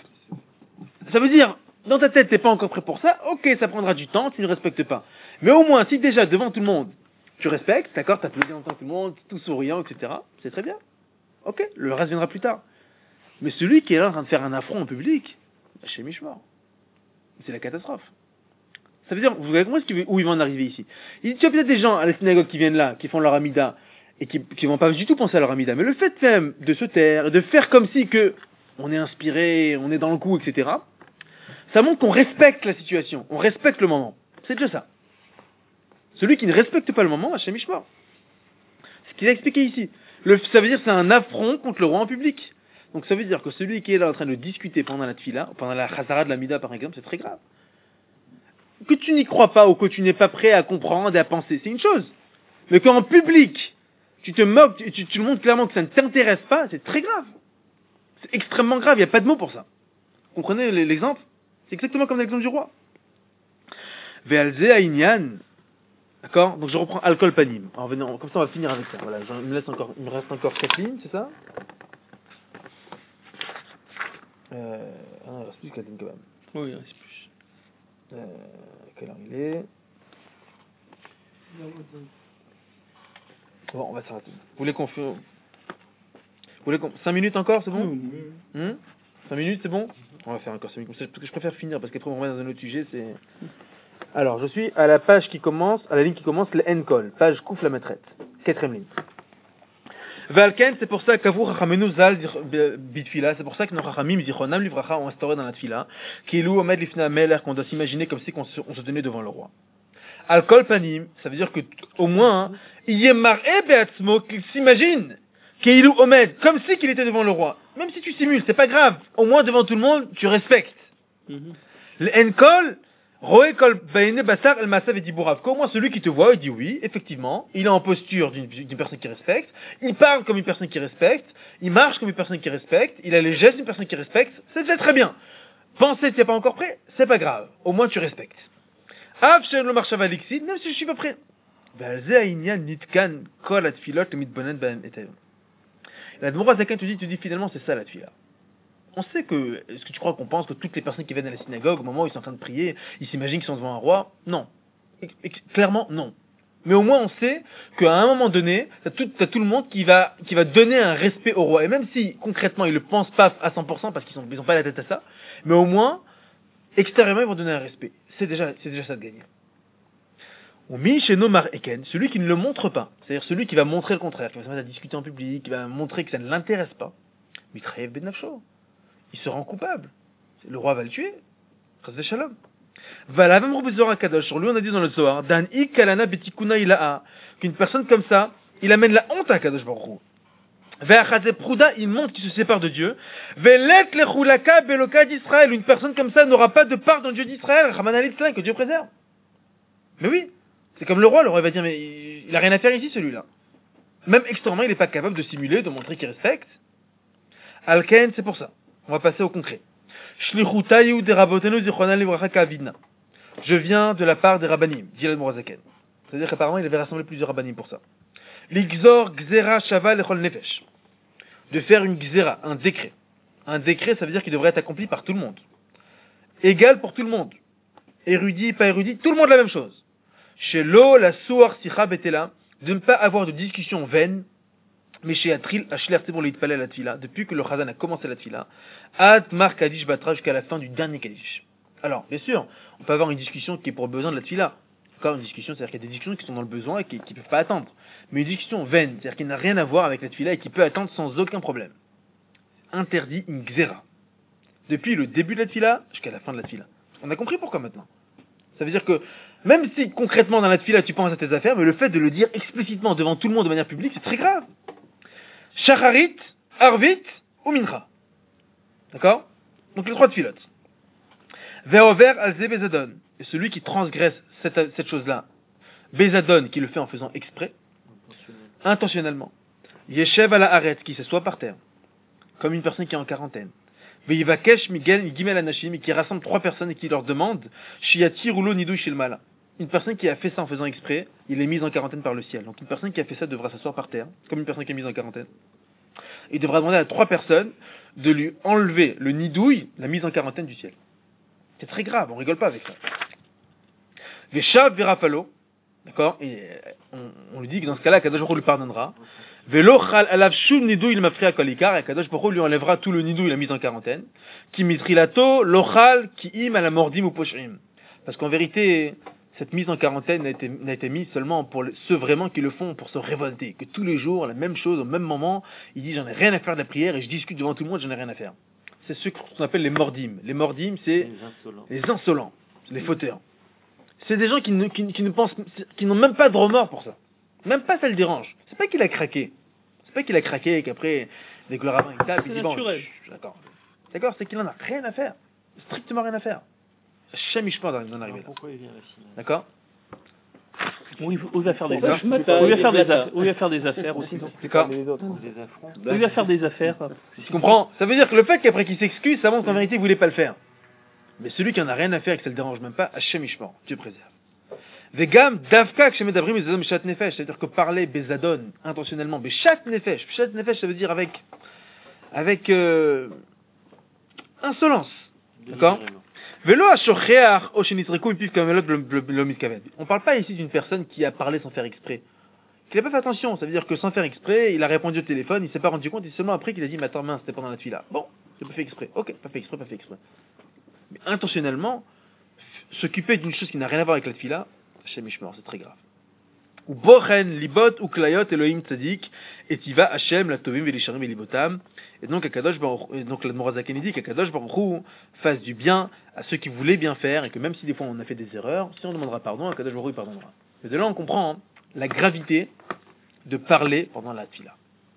Ça veut dire, dans ta tête, t'es pas encore prêt pour ça, ok, ça prendra du temps, tu ne respectes pas. Mais au moins, si déjà, devant tout le monde, tu respectes, d'accord, t'applaudis en tant que tout le monde, tout souriant, et cetera, c'est très bien. Ok, le reste viendra plus tard. Mais celui qui est là en train de faire un affront en public, chez Mishmor, c'est la catastrophe. Ça veut dire, vous avez compris ce qu'il- où ils vont en arriver ici. Il y a peut-être des gens à la synagogue qui viennent là, qui font leur amida, et qui qui vont pas du tout penser à leur amida. Mais le fait même de se taire, et de faire comme si que on est inspiré, on est dans le coup, et cetera, ça montre qu'on respecte la situation, on respecte le moment. C'est déjà ça. Celui qui ne respecte pas le moment, Hachem Mishmor. Ce qu'il a expliqué ici. Le, ça veut dire que c'est un affront contre le roi en public. Donc ça veut dire que celui qui est là en train de discuter pendant la tfila, pendant la chazara de la mida par exemple, c'est très grave. Que tu n'y crois pas ou que tu n'es pas prêt à comprendre et à penser, c'est une chose. Mais qu'en public, tu te moques, tu, tu, tu montres clairement que ça ne t'intéresse pas, c'est très grave. C'est extrêmement grave, il n'y a pas de mots pour ça. Vous comprenez l'exemple? C'est exactement comme l'exemple du roi. Ve'alze Aïnian. D'accord? Donc je reprends alcool panim. En venant, comme ça on va finir avec ça. Voilà, il me, laisse encore, il me reste encore quatre lignes, c'est ça? Euh, ah non, il reste plus quatre lignes quand même. Oui, il reste plus. Euh, quelle heure il est? Bon, on va s'arrêter. Vous voulez qu'on fait... Vous voulez qu'on... cinq minutes encore, c'est bon? Hum cinq minutes, c'est bon? On va faire encore cinq minutes. Parce que je préfère finir, parce qu'après on remet dans un autre sujet, c'est... Alors, je suis à la page qui commence, à la ligne qui commence, le N-Call. Page Kouf la maîtrette. Quatrième ligne. Valken, c'est pour ça qu'avou Chachamenu Zal bitfila, c'est pour ça que nos Chachamim Zichronam Livracha ont instauré dans la tfila, qu'Ilou Omed Lifna Melech, qu'on doit s'imaginer comme si on se, on se tenait devant le roi. Alkol Panim, ça veut dire que, au moins, Yemar e Beatzmo, qu'il s'imagine, qu'Ilou Omed, comme si qu'il était devant le roi. Même si tu simules, c'est pas grave. Au moins, devant tout le monde, tu respectes. Mm-hmm. Le N-Call, Roé Kol Baïne Bassar El Masav et Dibourav. Qu'au moins celui qui te voit, il dit oui, effectivement, il est en posture d'une, d'une personne qui respecte, il parle comme une personne qui respecte, il marche comme une personne qui respecte, il a les gestes d'une personne qui respecte, c'est déjà très bien. Penser que tu n'es pas encore prêt, c'est pas grave, au moins tu respectes. Av Shem Lo Marshava Lixid, même si je suis pas prêt. Valze Aïnia Nitkan Kol Atfilot Mitbonen Ben Etayom. La Dmora Zaken te dit, tu dis finalement c'est ça la tfila. On sait que, est-ce que tu crois qu'on pense que toutes les personnes qui viennent à la synagogue, au moment où ils sont en train de prier, ils s'imaginent qu'ils sont devant un roi? Non. Clairement, non. Mais au moins on sait qu'à un moment donné, t'as tout, t'as tout le monde qui va, qui va donner un respect au roi. Et même si, concrètement, ils le pensent pas à cent pour cent parce qu'ils sont, ils ont pas la tête à ça, mais au moins, extérieurement, ils vont donner un respect. C'est déjà, c'est déjà ça de gagner. Omi chez Nomar Eken, celui qui ne le montre pas, c'est-à-dire celui qui va montrer le contraire, qui va se mettre à discuter en public, qui va montrer que ça ne l'intéresse pas, Mitraev Ben Nafsho. Il se rend coupable. Le roi va le tuer. Chas Shalom. Voilà, même Rabbi Zohar Kadosh, sur lui on a dit dans le Zohar, Dan ik kalana betikuna ilaha, qu'une personne comme ça, il amène la honte à Kadosh Baruch Hu. Ve'achazé prouda, il montre qu'il se sépare de Dieu. Ve'let lechulaka beloka d'Israël, une personne comme ça n'aura pas de part dans Dieu d'Israël, Raman al-Islam, que Dieu préserve. Mais oui, c'est comme le roi, le roi va dire, mais il a rien à faire ici celui-là. Même extrêmement, il n'est pas capable de simuler, de montrer qu'il respecte. Alken, c'est pour ça. On va passer au concret. Shlichuta Yehudei Rabotenu Zichronan Livracha Ka'avidna. Je viens de la part des rabbanim, dit l'Admorazaken. C'est-à-dire qu'apparemment il avait rassemblé plusieurs rabbanim pour ça. L'Igzor Gzera Shava Lechol Nefesh. De faire une Gzera, un décret. Un décret, ça veut dire qu'il devrait être accompli par tout le monde. Égal pour tout le monde. Érudit, pas érudit, tout le monde la même chose. Chez l'eau, la Soar Sicha Betela, de ne pas avoir de discussion vaine, mais chez Atril, Ashler Tibor Leitpalel la Tfila, depuis que le Chazan a commencé la Tfila, Ad Mar Kadish Batra jusqu'à la fin du dernier Kadish. Alors, bien sûr, on peut avoir une discussion qui est pour le besoin de la Tfila. Encore une discussion, c'est-à-dire qu'il y a des discussions qui sont dans le besoin et qui ne peuvent pas attendre. Mais une discussion vaine, c'est-à-dire qui n'a rien à voir avec la Tfila et qui peut attendre sans aucun problème. Interdit une Gzera. Depuis le début de la Tfila jusqu'à la fin de la Tfila. On a compris pourquoi maintenant. Ça veut dire que, même si concrètement dans la Tfila tu penses à tes affaires, mais le fait de le dire explicitement devant tout le monde de manière publique, c'est très grave. Shacharit, Arvit ou Mincha. D'accord? Donc les trois Tfilotes. Ve'over alze bezadon. Et celui qui transgresse cette, cette chose-là, bezadon, qui le fait en faisant exprès, intentionnellement. Yeshev ala aret, qui s'assoit par terre, comme une personne qui est en quarantaine. Ve'ivakesh migel gimel anashim, qui rassemble trois personnes et qui leur demande shiati roulo nidou shilmala. Une personne qui a fait ça en faisant exprès, il est mise en quarantaine par le ciel. Donc une personne qui a fait ça devra s'asseoir par terre, comme une personne qui est mise en quarantaine. Il devra demander à trois personnes de lui enlever le nidouille, la mise en quarantaine du ciel. C'est très grave, on rigole pas avec ça. Veshav verafalo, d'accord, et on, on lui dit que dans ce cas-là, Kadosh Baruch Hu lui pardonnera. Velo chal alav shum nidouille il mafria kolikar, et Kadosh Baruch Hu lui enlèvera tout le nidouille, la mise en quarantaine. Ki mitrilato lochal ki im ala mordim ou poshrim. Parce qu'en vérité, cette mise en quarantaine n'a été, n'a été mise seulement pour ceux vraiment qui le font pour se révolter. Que tous les jours, la même chose, au même moment, il dit j'en ai rien à faire de la prière et je discute devant tout le monde, j'en ai rien à faire. C'est ce qu'on appelle les mordim. Les mordim, c'est Les insolents. les insolents, les fauteurs. C'est des gens qui ne, qui, qui ne pensent, qui n'ont même pas de remords pour ça. Même pas ça le dérange. C'est pas qu'il a craqué. C'est pas qu'il a craqué et qu'après, dès que le rabbin il tape, il dit bon, naturel. je- d'accord. D'accord, c'est qu'il en a rien à faire. Strictement rien à faire. Hachem Ishma d'en arriver là. Pourquoi il vient là sinon? D'accord? Où il, où il va faire des Pourquoi affaires. je Où il va faire des affaires. Où il va faire des affaires aussi. D'accord? Les autres. Des affronts. Où il va faire des affaires. Tu comprends? Ça veut dire que le fait qu'après qu'il s'excuse, ça montre qu'en vérité il voulait pas le faire. Mais celui qui en a rien à faire et que ça le dérange même pas, Hachem Ishma, Dieu préserve. Vegam davka kshem medabrim bezadon beshat nefesh, c'est-à-dire que parler bezadon intentionnellement, beshat nefesh, beshat nefesh ça veut dire avec avec euh, insolence, d'accord? Velo ashocheach o shenitreku ipiv kamelot lo mitkaved. On parle pas ici d'une personne qui a parlé sans faire exprès, qui n'a pas fait attention, ça veut dire que sans faire exprès, il a répondu au téléphone, il s'est pas rendu compte, et seulement après qu'il a dit mais attends mince, c'était pendant la tuile là. Bon, j'ai pas fait exprès. OK, pas fait exprès, pas fait exprès. Mais intentionnellement s'occuper d'une chose qui n'a rien à voir avec la tfila, Hachem Ishmor, c'est très grave. Ou bochen libot ou klayot Elohim tzadik et tiva Hachem la tovim velisharim elibotam. Et donc Akadosh Baruch, et donc l'Admorazaken dit qu'Akadosh Baruch Hu fasse du bien à ceux qui voulaient bien faire et que même si des fois on a fait des erreurs, si on demandera pardon, Akadosh Baruch Hu pardonnera. Et de là on comprend hein, la gravité de parler pendant la tfila.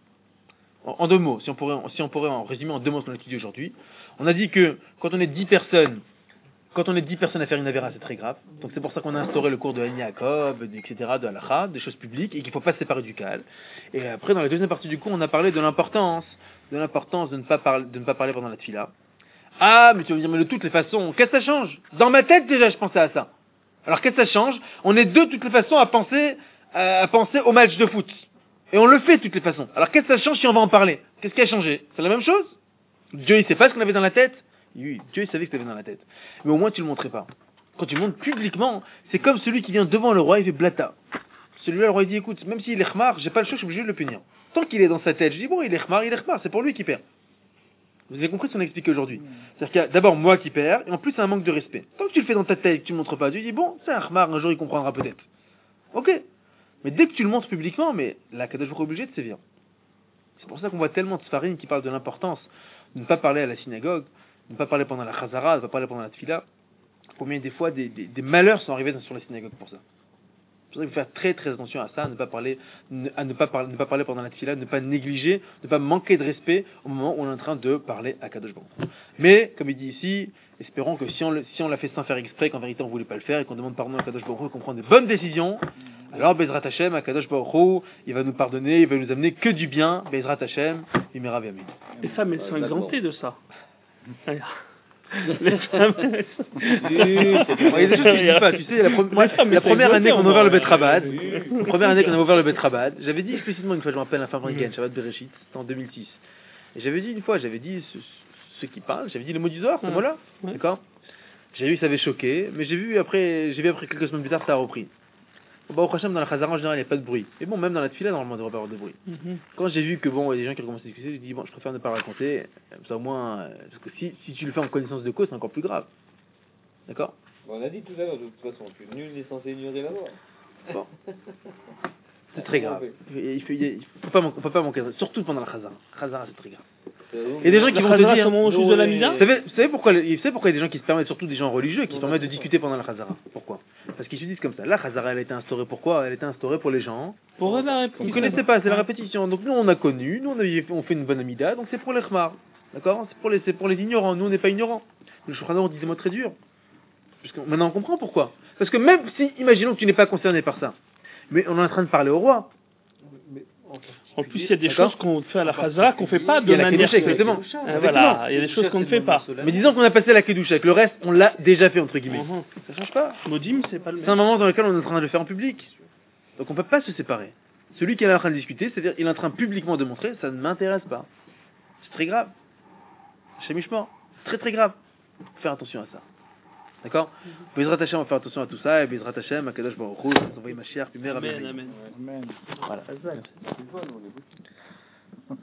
En, en deux mots, si on pourrait, si on pourrait en résumer en deux mots ce qu'on a étudié aujourd'hui, on a dit que quand on est dix personnes Quand on est dix personnes à faire une avéra, c'est très grave. Donc c'est pour ça qu'on a instauré le cours de Hani Yaakov, et cetera, de Halacha, des choses publiques, et qu'il ne faut pas se séparer du Kahal. Et après, dans la deuxième partie du cours, on a parlé de l'importance, de l'importance de ne pas parler, de ne pas parler pendant la tfila. Ah, mais tu vas me dire, mais de toutes les façons, qu'est-ce que ça change? Dans ma tête, déjà, je pensais à ça. Alors qu'est-ce que ça change? On est deux, de toutes les façons, à penser, à penser au match de foot. Et on le fait de toutes les façons. Alors qu'est-ce que ça change si on va en parler? Qu'est-ce qui a changé? C'est la même chose? Dieu, il sait pas ce qu'on avait dans la tête? Oui, Dieu il savait que tu avais dans la tête. Mais au moins tu le montrais pas. Quand tu le montres publiquement, c'est comme celui qui vient devant le roi, il fait blata. Celui-là, le roi il dit écoute, même s'il est khmar, j'ai pas le choix, je suis obligé de le punir. Tant qu'il est dans sa tête, je dis bon, il est khmar, il est khmar, c'est pour lui qui perd. Vous avez compris ce qu'on a expliqué aujourd'hui. C'est-à-dire qu'il y a d'abord moi qui perds, et en plus c'est un manque de respect. Tant que tu le fais dans ta tête, que tu le montres pas, tu dis bon, c'est un khmar, un jour il comprendra peut-être. Ok. Mais dès que tu le montres publiquement, mais la Kadosh Baruch Hu est obligé de sévir. C'est pour ça qu'on voit tellement de Sfarim qui parlent de l'importance de ne pas parler à la synagogue, de ne pas parler pendant la chazara, de ne pas parler pendant la tfila. Combien des fois des, des, des malheurs sont arrivés sur la synagogue pour ça. C'est pour ça qu'il faut faire très très attention à ça, à ne pas parler, à ne pas parler, ne pas parler pendant la tfila, ne pas négliger, ne pas manquer de respect au moment où on est en train de parler à Kadosh Baruch Hu. Mais, comme il dit ici, espérons que si on, le, si on l'a fait sans faire exprès, qu'en vérité on ne voulait pas le faire et qu'on demande pardon à Kadosh Baruch Hu et qu'on prend des bonnes décisions, alors Bezrat Hashem, à Kadosh Baruch Hu, il va nous pardonner, il va nous amener que du bien, Bezrat Hashem, Imera V'Yamin. Les femmes, elles sont exemptées de ça. Les femmes, elles- Bon, il y a des choses que je dis pas. Tu sais, la, pro- Moi, ça me la fait première année exaucer, qu'on a moi. ouvert le Bet Rabat, la première année qu'on a ouvert le Bet Rabat, j'avais dit explicitement une fois, je me rappelle, la fin américaine, Shabbat Bereshit, c'était en deux mille six. Et j'avais dit une fois, j'avais dit ce- ceux qui parlent, j'avais dit les mots du Zohar, ces Ouais. mots-là, Ouais. d'accord. J'ai vu, ça avait choqué, mais j'ai vu après, j'ai vu après quelques semaines plus tard, ça a repris. Bon, bah, au Hachem, dans la Chazara en général, il n'y a pas de bruit. Et bon, même dans la Tfila, normalement, il ne devrait pas avoir de bruit. Mhm. Quand j'ai vu que bon, il y a des gens qui ont commencé à discuter, j'ai dit bon, je préfère ne pas raconter, comme ça au moins, euh, parce que si, si tu le fais en connaissance de cause, c'est encore plus grave. D'accord? Bon, on a dit tout à l'heure, de toute façon, que nul n'est censé ignorer la loi. Bon. C'est très grave. Il faut, il faut pas, man- faut pas manquer, de- surtout pendant la Chazara. Chazara, c'est très grave. Il y a des gens qui La vont te Chazara, dire. comment on juge de la Mida? Vous savez, vous savez pourquoi, vous savez pourquoi il y a des gens qui se permettent, surtout des gens religieux, qui se permettent de discuter pendant la Chazara? Pourquoi? Parce qu'ils se disent comme ça. La Chazara, elle a été instaurée pourquoi? Elle a été instaurée pour les gens. Pour la Vous réponse. ne connaissez pas, c'est la répétition. Donc nous, on a connu, nous, on, a, on fait une bonne amida, donc c'est pour les khmar. D'accord? C'est pour les, c'est pour les ignorants. Nous, on n'est pas ignorants. Le Shulchan Aruch dit des mots très durs. Parce que maintenant, on comprend pourquoi. Parce que même si, imaginons que tu n'es pas concerné par ça, mais on est en train de parler au roi. En plus, il y a des D'accord. choses qu'on fait à la Chazara qu'on fait pas Il y de a la manière. Kedusha, exactement. Ah, voilà, il y a des choses qu'on ne fait pas. Mais disons qu'on a passé la Kedusha, que le reste, on l'a déjà fait, entre guillemets. Mhm. Ça change pas. Modim, c'est pas le C'est un même. moment dans lequel on est en train de le faire en public. Donc on peut pas se séparer. Celui qui est là en train de discuter, c'est-à-dire il est en train publiquement de montrer, ça ne m'intéresse pas. C'est très grave. Chez Mishmor, c'est très très grave. Faut faire attention à ça. D'accord? Bezrat Hashem, on va faire attention à tout ça, et Bezrat Hashem, Akadosh Baruch Hu, on va envoyer ma chère, puis mère, Amen, amen. Amen. Voilà. C'est le bon, nous, on est beaucoup.